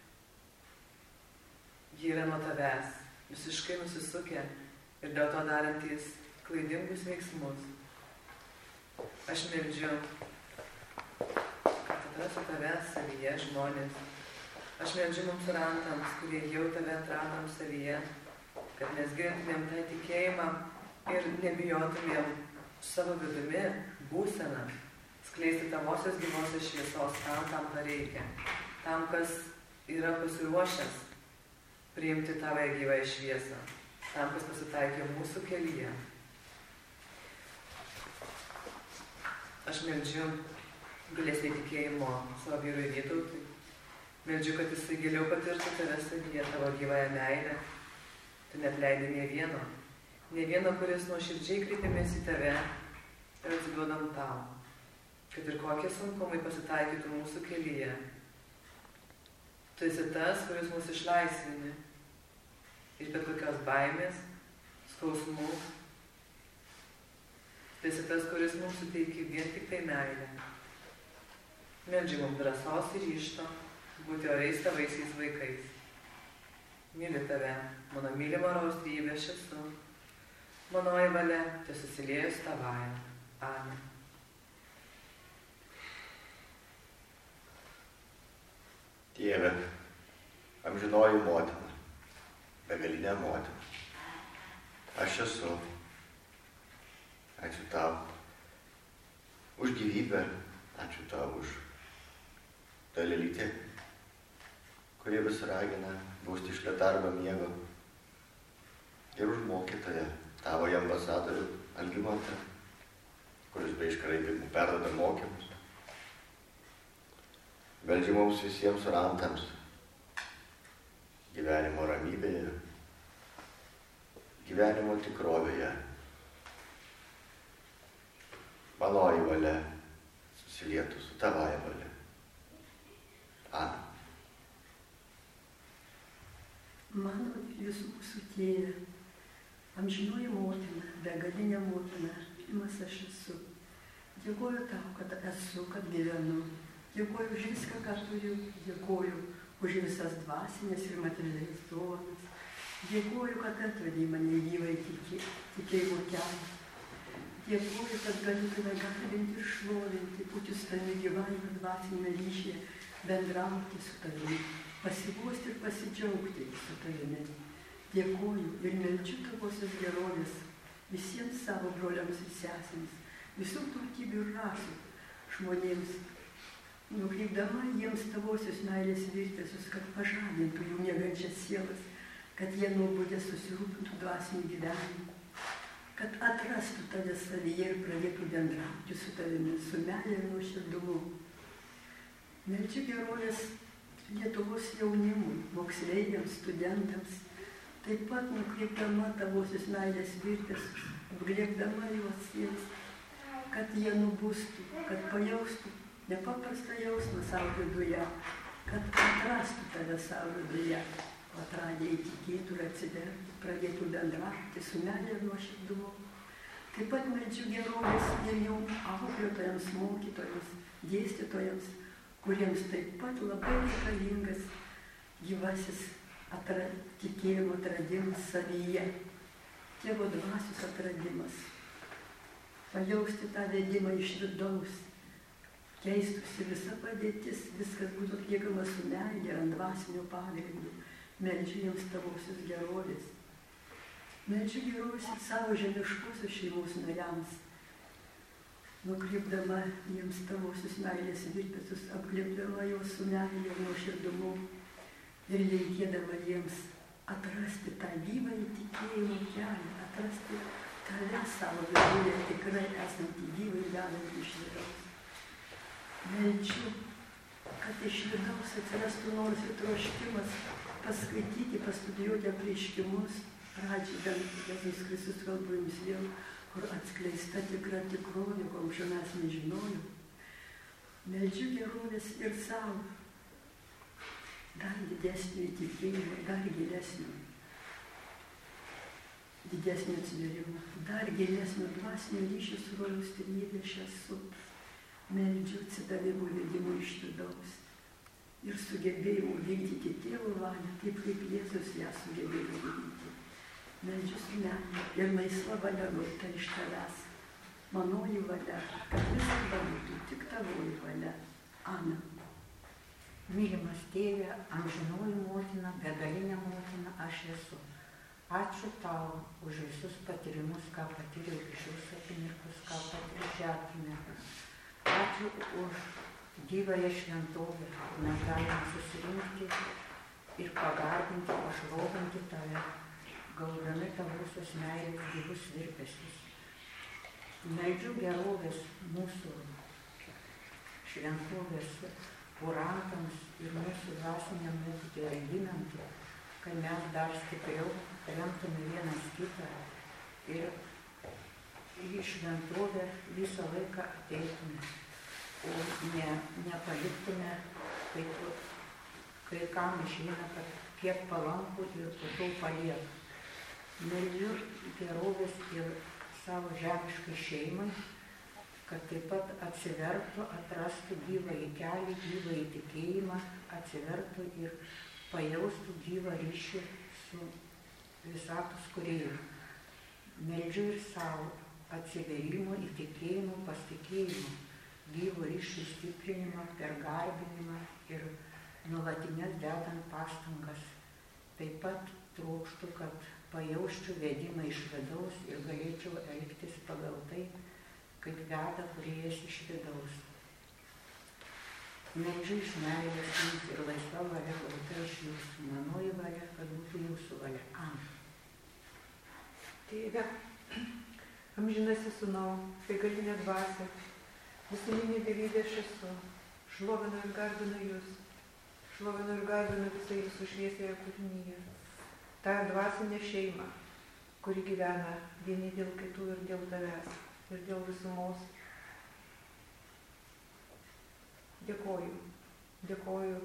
jie yra nuo tavęs, visiškai nusisukę ir dėl to darantys klaidingus veiksmus. Aš meldžiu, kad atrastų tavęs savyje žmonės. Aš meldžiu mums rantams, kurie jau tave atradom savyje, kad mes gilintumėm tą tikėjimą ir nebijotumėm savo vidumi būseną, skleisti tavosios gyvosios šviesos tam, kam to reikia, tam, kas yra pasiruošęs priimti tavąją gyvąją šviesą, tam, kas pasitaikė mūsų kelyje. Aš meldžiu galėsnį tikėjimo savo vyrui Vytautui. Meldžiu, kad jisai giliau patirtų tave savyje, tavo gyvąją meilę. Tu neatleidi nė vieno, kuris nuoširdžiai kreipiamės į tave ir atsiduodam tau. Kad ir kokie sunkumai pasitaikytų mūsų kelyje. Tu esi tas, kuris mus išlaisvini iš bet kokios baimės, skausmų. Tu esi tas, kuris mums suteiki vien tik tai meilę. Meldžiu mums drąsos ir ryžto būti oriais tavaisiais vaikais. Myliu tave, mano mylima rojaus trejybė aš esu. Manoji valia, te susiliejus tavąją. Amen. Tėve, amžinoji motina, begalinė motina, aš esu. Ačiū tau už gyvybę, ačiū tau už dalelytę, kurie vis ragina būsti iš letargo miego, ir už mokytoją, tavo ambasadorių Algimantą, kuris be iškraipimų perduoda mokymus. Meldžiu mums visiems rantams gyvenimo ramybėje, gyvenimo tikrovėje. Manoji valia susilietų su tavąja valia. Amen. Mano ir visų mūsų tėve, Amžinoji motina, begalinė motina, mylimas aš esu. Dėkoju tau, kad esu, kad gyvenu. Dėkoju už viską, ką turiu. Dėkoju už visas dvasinės ir materialiais dovanas. Dėkoju, kad atvedei mane gyvai tikėjimo kelią. Dėkoju, kad galiu tave garbinti ir šlovinti, būti su tavimi gyvajame dvasinėme ryšyje, bendrauti su tavimi, pasiguosti ir pasidžiaugti su tavimi. Dėkoju ir meldžiu tavosios gerovės visiems savo broliams ir sesėms, visų tautybių ir rasių žmonėms, nukreipdama jiems tavosios meilės virpesius, kad pažadintų jų miegančias sielas, kad jie nuobodė susirūpintų dvasiniu gyvenimu, kad atrastų tave savyje ir pradėtų bendrauti su tavimi, su meile ir nuoširdumu. Meldžiu gerovės Lietuvos jaunimui, moksleiviams, studentams, taip pat nukreipdama tavosios meilės virpesius, apglėbdama juos jiems, kad jie nubustų, kad pajaustų nepaprastą jausmą savo viduje, kad atrastų tave savo viduje, atradę įtikėtų ir atsivertų, pradėtų bendrauti su meile ir nuoširdumu. Taip pat meldžiu gerovės ir jų auklėtojams, mokytojams, dėstytojams, kuriems taip pat labai reikalingas gyvasis tikėjimo atradimas savyje, Tėvo dvasios atradimas, pajausti tą vedimą iš vidaus, keistųsi visa padėtis, viskas būtų atliekama su meile ant dvasinio pagrindo. Meldžiu jiems tavosios gerovės. Meldžiu gerovės ir savo žemiškosios šeimos nariams, nukreipdama jiems tavosios meilės virpesius, apglėbdama juos su meile ir nuoširdumu ir linkėdama jiems atrasti tą gyvą įtikėjimo kelią, atrasti tave savo viduje, tikrai esantį gyvą ir vedantį iš vidaus. Meldžiu, kad iš vidaus atsirastų nors ir troškimas paskaityti, pastudijuoti apreiškimus, pradžiai bent Jėzus Kristus kalba jums vėl, kur atskleista tikra tikrovė, ko anksčiau mes nežinojom. Meldžiu gerovės ir savo, dar didesnio įtikėjimo, dar gilesnio, didesnio atsivėrimo, dar gilesnio dvasinio ryšio su rojaus trejybe aš esu. Meldžiu atsidavimo vedimo iš vidaus ir sugebėjimų vykdyti Tėvo valią, taip kaip Jėzus ją sugebėjo vykdyti. Meldžiu su meile ir laisva valia gauta iš tavęs. Manoji valia, kad visada būtų tik tavoji valia. Amen. Mylimas Tėve, amžinoji motina, begalinė motina, aš esu. Ačiū tau už visus patyrimus, ką patyriau iš šios akimirkos, ką patyriau šią akimirką. Ačiū už gyvąją šventovę, mes galime susirinkti ir pagarbinti, pašlovinti tave, gaudami tavosios meilės gyvus virpesius. Meldžiu gerovės mūsų šventovės kurantams ir mūsų dvasiniam mokytojui Algimantui, kad mes dar stipriau remtume vienas kitą ir į šventovę visą laiką ateitume, o nepaliktume, kai kam išeina, kad kiek palankų ir po to palieka. Meldžiu gerovės ir savo žemiškai šeimai, kad taip pat atsivertų, atrastų gyvąjį kelią, gyvąjį tikėjimą, atsivertų ir pajaustų gyvą ryšį su visatos kūrėju. Meldžiu ir savo atsiverimo, įtikėjimo, pasitikėjimo, gyvo ryšių stiprinimą per garbinimą ir nuolatinės dedant pastangas. Taip pat trokštų, kad pajausčiau vedimą iš vidaus ir galėčiau elgtis pagal tai, kaip veda kūrėjas iš vidaus. Meldžiu iš meilės jums ir laisva valia gauta iš jūsų, manoji valia, kad būtų jūsų valia. Amen. Tėve, amžinasis sūnau, begalinė dvasia, visuminė dievybė aš esu, šlovinu ir garbinu jūs, šlovinu ir garbinu visai jūsų šviesėje kūrinyje, tą dvasinę šeimą, kuri gyvena vieni dėl kitų ir dėl tavęs, ir dėl visumos. Dėkoju, dėkoju,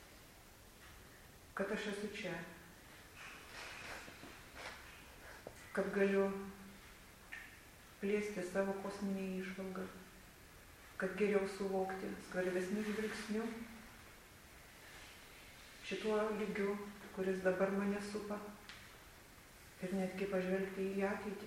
kad aš esu čia. kad galiu plėsti savo kosminį įžvalgą, kad geriau suvokti skvarbesnių žvilgsnių šituo lygiu, kuris dabar mane supa, ir netgi pažvelgti į ateitį.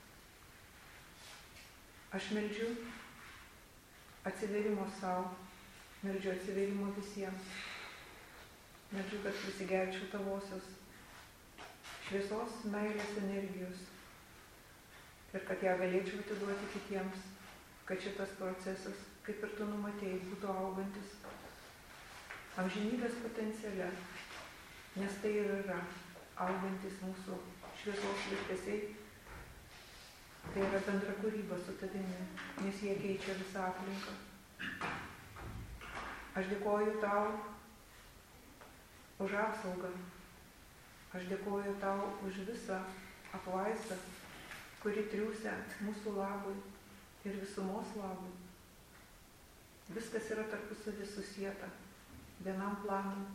Aš meldžiu atsiverimo savo, meldžiu atsiverimo visiems. Meldžiu, kad prisigerčiau tavosios šviesos, meilės energijos ir kad ją galėčiau atiduoti kitiems, kad šitas procesas, kaip ir tu numatėjai, būtų augantis amžinybės potenciale, nes tai ir yra augantis mūsų šviesos virpesiai. Tai yra bendra kūryba su tavimi, nes jie keičia visą aplinką. Aš dėkoju tau už apsaugą. Aš dėkoju tau už visą apvaizdą, kuri triūsia mūsų labui ir visumos labui. Viskas yra tarpusavy susieta, vienam planui,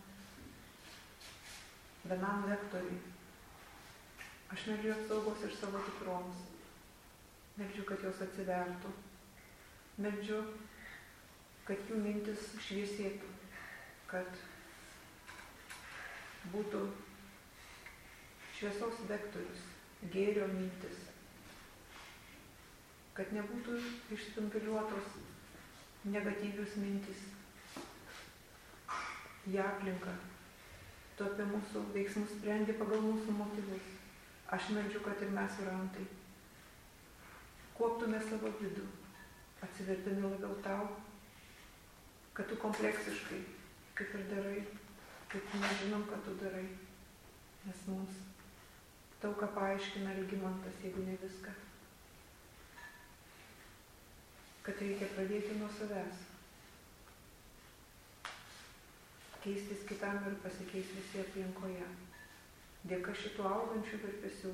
vienam vektoriui. Aš meldžiu apsaugos iš savo tikroms. Meldžiu, kad jos atsivertų. Meldžiu, kad jų mintis šviesėtų, kad būtų šviesos vektorius, gėrio mintis, kad nebūtų išspinduliuotos negatyvius mintis į aplinką. Tu apie mūsų veiksmus sprendi pagal mūsų motyvus. Aš meldžiu, kad ir mes Urantai kuoptume savo vidų, atsiverdami labiau tau, kad tu kompleksiškai, kaip ir darai, kaip mes žinom, kad tu darai, nes mums daug ką paaiškina Algimantas, jeigu ne viską. Kad reikia pradėti nuo savęs, keistis kitam ir pasikeis visi aplinkoje. Dėka šitų augančių virpesių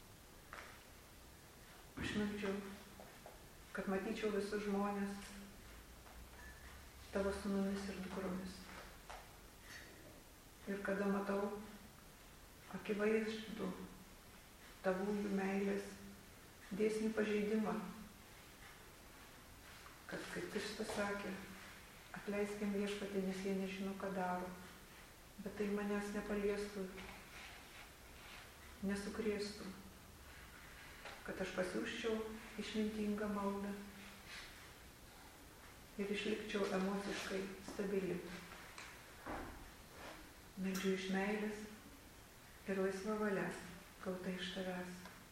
aš meldžiu, kad matyčiau visus žmonės tavo sūnumis ir dukromis. Ir kada matau akivaizdų tavųjų meilės dėsnių pažeidimą, kad kaip Kristus sakė, atleiskim Viešpatį, nes jie nežino, ką daro, bet tai manęs nepaliestų, nesukrėstų, kad aš pasiūščiau išmintingą maldą ir išlikčiau emociškai stabili. Meldžiu iš meilės ir laisva valia, gauta iš tavęs.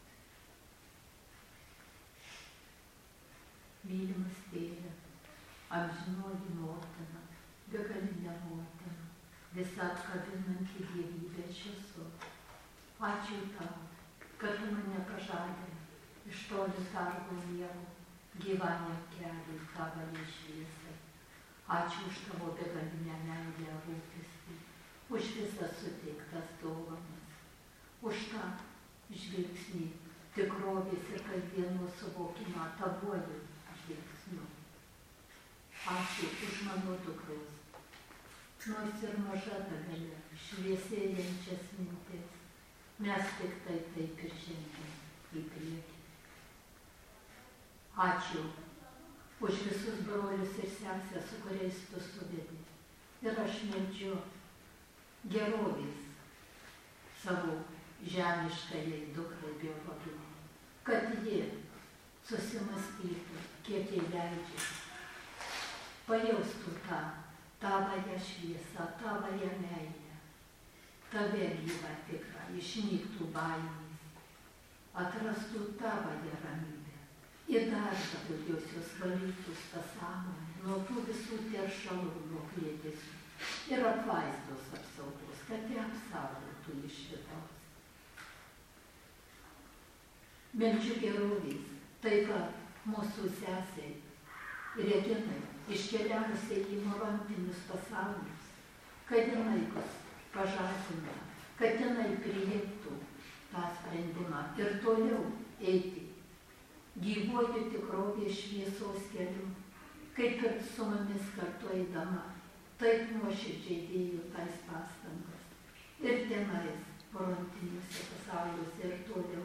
Mylimas Tėve, amžinoji motina, begalinė motina, visą apkabinanti dievybę aš esu. Ačiū tau, kad tu mane pažadinai iš toli darbo miego, gyvaniam keliui tavąją šviesą. Ačiū už tavo begalinę meilę rūpestį, už visas suteiktas dovanas, už tą žvilgsnį, tikrovės ir kasdienos suvokimą tavuoju žvilgsniu. Ačiū už mano dukros, nors ir maža dalelė, šviesėjančias mintis, mes tik taip ir žengiam į priekį. Ačiū už visus brolius ir sesės, su kuriais tu suvedi. Ir aš meldžiu gerovės savo žemiškajai dukrai biologiniai, kad jie susimastytų, kiek jie leidžia, pajaustų tą tavąją šviesą, tavąją meilę, tave gyvą tikrą, išnyktų baimės, atrastų tavąją ramybę. Ir dar labiau josios valytus pasąmonę nuo tų visų teršalų, nuo kliedesių ir apvaizdos apsaugos, kad ją apsaugotų iš vidaus. Meldžiu gerovės, taip pat mūsų sesei Reginai, iškeliavusiai į morantinius pasaulius, kad jinai bus pažadinta, kad jinai priimtų tą sprendimą ir toliau eiti gyvuoju tikrovės šviesos keliu, kaip ir su mumis kartu eidama, taip nuoširdžiai dėjo tais pastangas. Ir tenais, frontiniuose pasauliuose ir toliau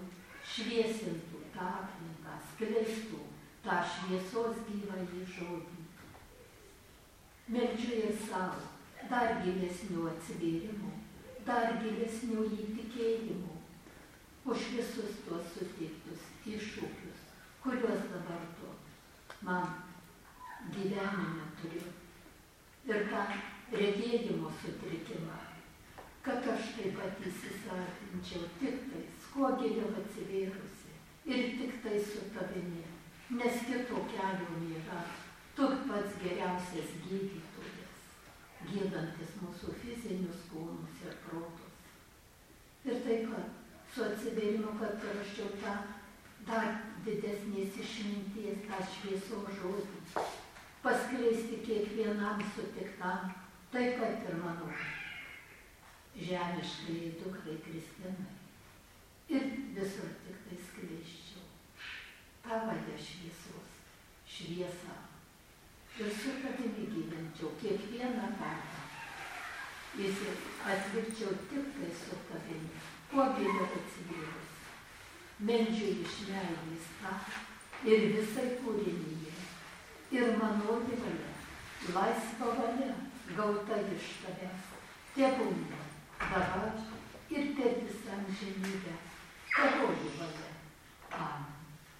šviesintų tą aplinką, skleistų tą šviesos gyvąjį žodį. Meldžiu ir savo dar gilesnių atsivėrimų, dar gilesnių įtikėjimų už visus tuos suteiktus iššūkius, kuriuos dabar tu man gyvenime turiu. Ir tą regėjimo sutrikimą, kad aš taip pat įsisavinčiau tik tais, kuo giliau atsivėrusi ir tik tai su tavimi, nes kito kelio nėra. Tu pats geriausias gydytojas, gydantis mūsų fizinius kūnus ir protus. Ir taip pat su atsivėrimu, kad raščiau tą dar didesnės išminties, tą šviesos žodį, paskleisti kiekvienam sutiktam, taip pat ir mano žemiškai dukrai Kristinai. Ir visur tik tai skleisčiau tavąją šviesos šviesą. Ir su tavimi gyvenčiau kiekvieną kartą. Jis atlikčiau tik tai su tavimi, kuo giliau atsivėrus. Meldžiu iš meilės tą ir visai kūrinyje. Ir manoji valia, laisva valia, gauta iš tavęs, tebūna dabar ir per visą amžinybę. Tavoji valia. Amen.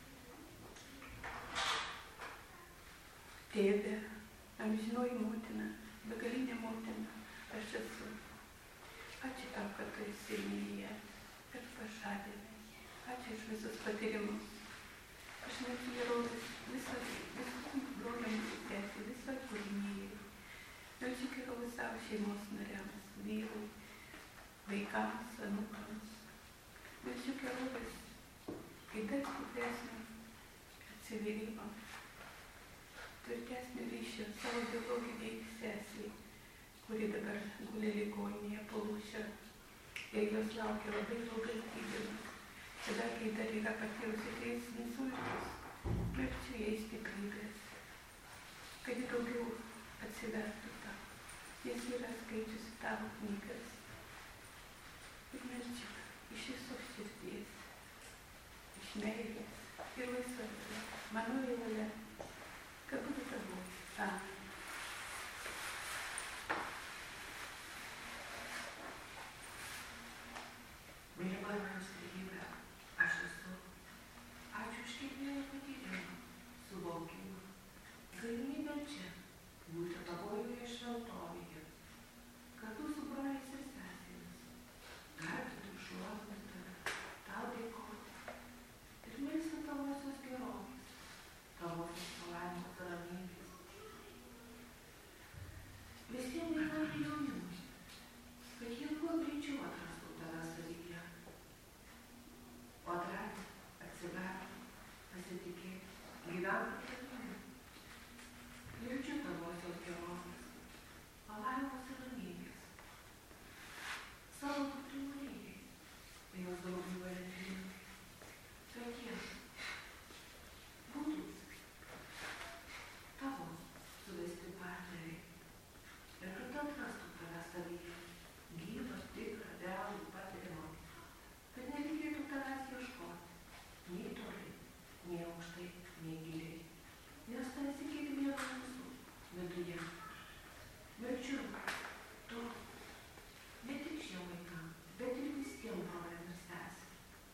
Tėve, amžinoji motina, begalinė motina, aš esu. Ačiū tau, kad tu esi manyje, kad pažadinai. Ačiū už visus patyrimus. Aš meldžiu gerovės visus broliams ir sesė, visai kūrinijai. Meldžiu gerovės savo šeimos nariams, vyrui, vaikams, anūkams. Meldžiu gerovės į dar stipresnį atsivėrimą, tvirtesnį ryšį savo biologiniai sesiai, kuri dabar guli ligoninėje po lūšio. Ir jos laukia labai ilgas gydymas. Kadangi dar yra patyrusi 3 insultus, meldžiu jai stiprybės, kad ji daugiau atsivertų tau, nes yra skaičiusi tavo knygas. Ir meldžiu iš visos širdies, iš meilės ir laisvės, manoji valia, kad būtų tavo. Amen. Mylimoji mano stiprybė, aš esu. Ačiū už kiekvieną patyrimą, suvokimą, galimybę čia būti tavojoje šventovėje, kartu su broliais ir sesėmis, garbinti, šlovinti tave, tau dėkoti ir melsti tavosios gerovės, tavosios palaimos ramybės. Visiems vienodai jaunimui, kad jie kuo greičiau atrastų tave savyje. O atradę, atsivertų, pasitikėti, gyventų tavimi. Jaučiu tavosios gerovės, palaimos ir ramybės. Savo duktrai Marijai, jos draugai Valentinai, kad jie būtų tavo suvesti partneriai ir kad atrastų tave savyje, gyvą, tikrą, realų patyrimą, kad nereikėtų tavęs ieškoti, nei toli, nei aukštai, nei giliai, nes tai esi kiekvieno mūsų viduje. Meldžiu tu, ne tik šiem vaikam, bet ir visiems broliam ir sesėm.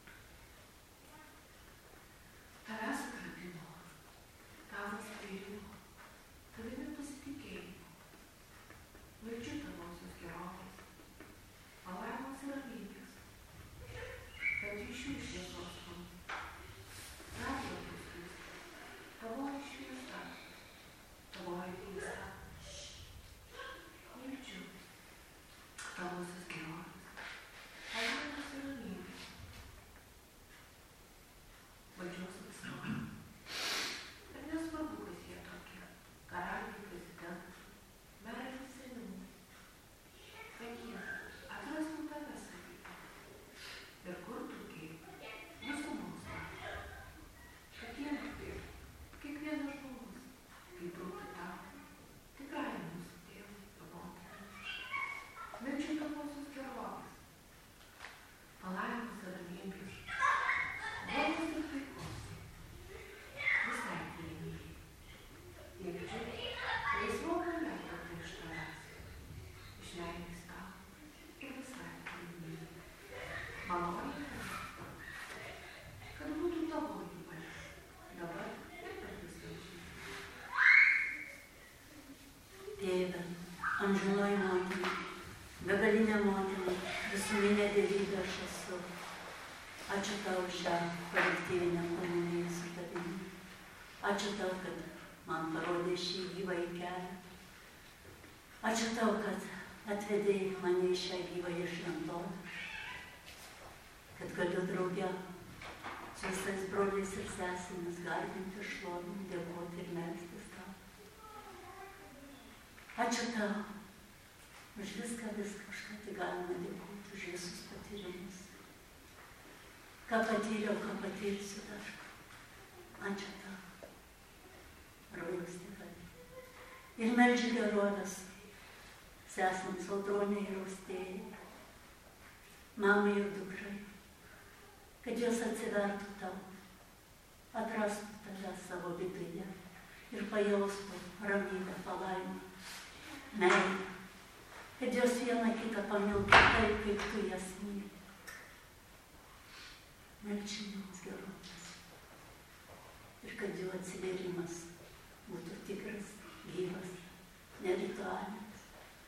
Tavęs atradimo, tavo spėjimo, tavimi pasitikėjimo. Meldžiu tavosios gerovės, Amžinoji motina, begalinė motina, visuminė dievybė aš esu. Ačiū tau šią kolektyvinę komuniją su tavimi. Ačiū tau, kad man parodė šį gyvąjį kelią. Ačiū tau, kad atvedėjai mane į šią gyvąją šventovę. Kad galiu drauge su visais broliais ir sesėmis garbinti, šlovinti, dėkoti ir melstis tau. Ačiū tau už viską, už ką tik galima dėkoti, už visus patyrimus. Ką patyriau, ką patyrsiu tašką. Ačiū tau. Rojus tikrai. Ir meldžiu gerovės sesėms Audronei ir Austėjai, mamai ir dukrai, kad jos atsivertų tau, atrastų tave savo viduje ir pajaustų ramybę, palaimą, meilę, kad jos vieną kitą pamiltų taip, kaip tu jas myli. Meldžiu jums gerovės ir kad jų atsivėrimas būtų tikras, gyvas, neritualinis.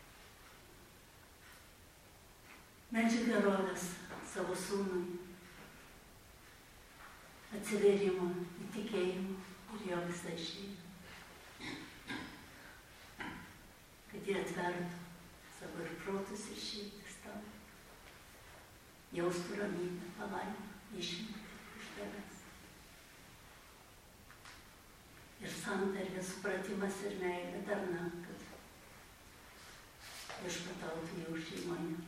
Meldžiu gerovės savo sūnui, atsivėrimo, įtikėjimo ir jo visai šeimai. Kad jie atvertų savo ir protus ir širdis tau, jaustų ramybę, palaimą, išmintį iš tavęs. Ir santarvė, supratimas ir meilė darna, kad viešpatautų jau šeimoje.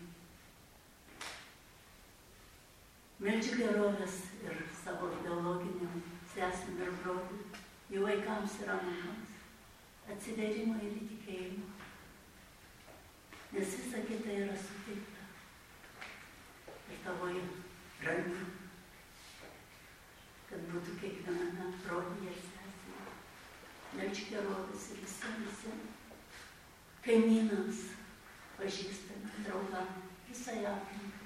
Meldžiu gerovės ir savo biologiniam sesėm ir broliui, jų vaikams ir anūkams, atsivėrimo ir įtikėjimo, nes visa kita yra suteikta. Ir tavoji ramybė, kad būtų kiekviename brolyje ir sesėje. Meldžiu gerovės ir visiems kaimynams, pažįstamam, draugam, visai aplinkai.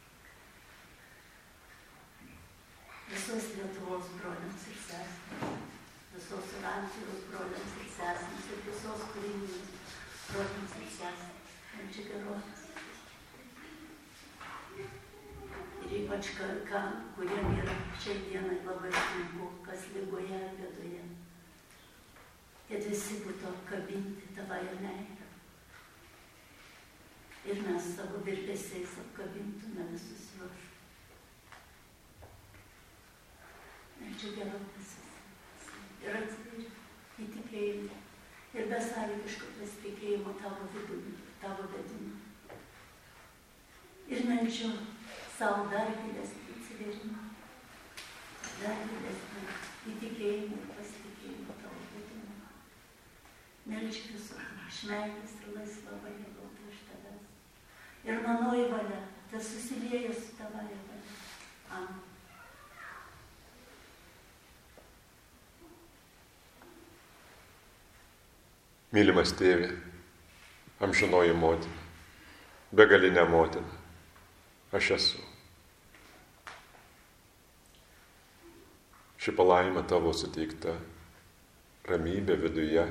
Visos Lietuvos broliams ir sesėms, visos Olandijos broliams ir sesėms ir visos kūrinijos broliams ir sesėms. Meldžiu gerovės. Ir ypač, kuriem yra šiai dienai labai sunku, kas ligoje ar bėdoje, kad visi būtų apkabinti tavąją meilę. Ir mes savo virpesiais apkabintume visus juos. Meldžiu gerovės ir atsivėrimo, įtikėjimo ir besąlygiško pasitikėjimo tavo vidumi, tavo vedimą. Ir meldžiu savo dar gilesnį atsivėrimą, dar gilesnį įtikėjimą ir pasitikėjimą tavo vedimą. Meldžiu visur iš meilės ir laisvą valią gauti iš tavęs. Ir manoji valia, tas susilieja su tavąja valia. Amen. Mylimas tėve, amžinoji motina, begalinė motina, aš esu. Ši palaima tavo suteikta, ramybė viduje.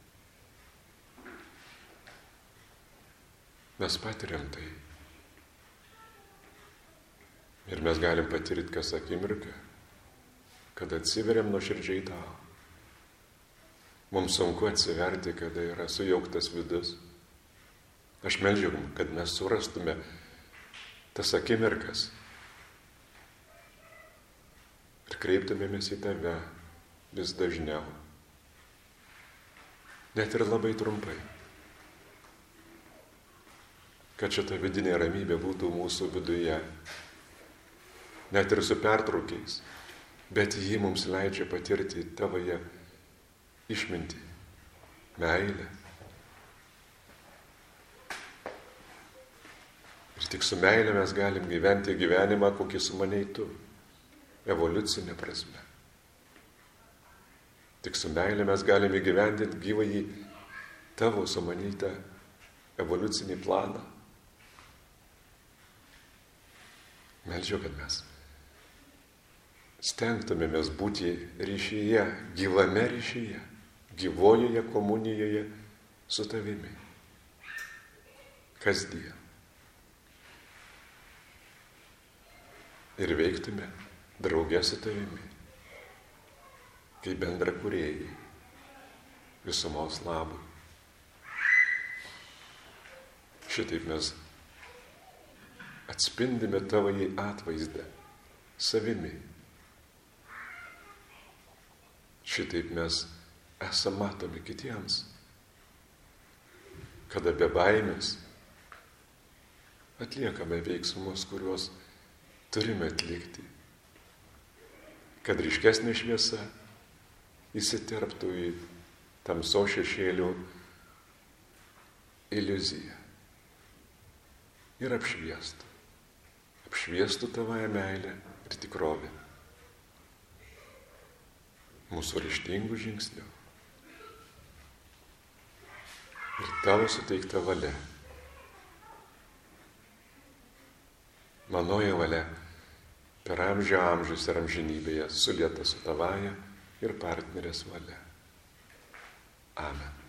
Mes patiriam tai. Ir mes galim patirti kas akimirką, kad atsiveriam nuoširdžiai tau. Mums sunku atsiverti, kada yra sujauktas vidus. Aš meldžiu, kad mes surastume tas akimirkas ir kreiptumėmės į tave vis dažniau. Net ir labai trumpai. Kad šita vidinė ramybė būtų mūsų viduje. Net ir su pertraukiais. Bet ji mums leidžia patirti tavoje išmintį, meilę. Ir tik su meilė mes galim gyventi gyvenimą, kokį sumanei tu, evoliucinė prasme. Tik su meilė mes galim įgyvendinti gyvąjį tavo sumanytą evoliucinį planą. Meldžiu, kad mes stengtumėmės būti ryšyje, gyvame ryšyje, gyvojoje komunijoje su tavimi. kasdien. Ir veiktume draugė su tavimi, kaip bendra kūrėjai visumos labui. Šitaip mes atspindime tavąjį atvaizdą savimi. Šitaip mes esame matomi kitiems, kada be baimės atliekame veiksmus, kuriuos turime atlikti, kad ryškesnė šviesa įsiterptų į tamso šešėlių iliuziją ir apšviestų tavąją meilę ir tikrovę mūsų ryžtingų žingsnių ir tavo suteikta valia. Manoji valia per amžius ir amžinybėje sulieta su tavąja ir partnerės valia. Amen.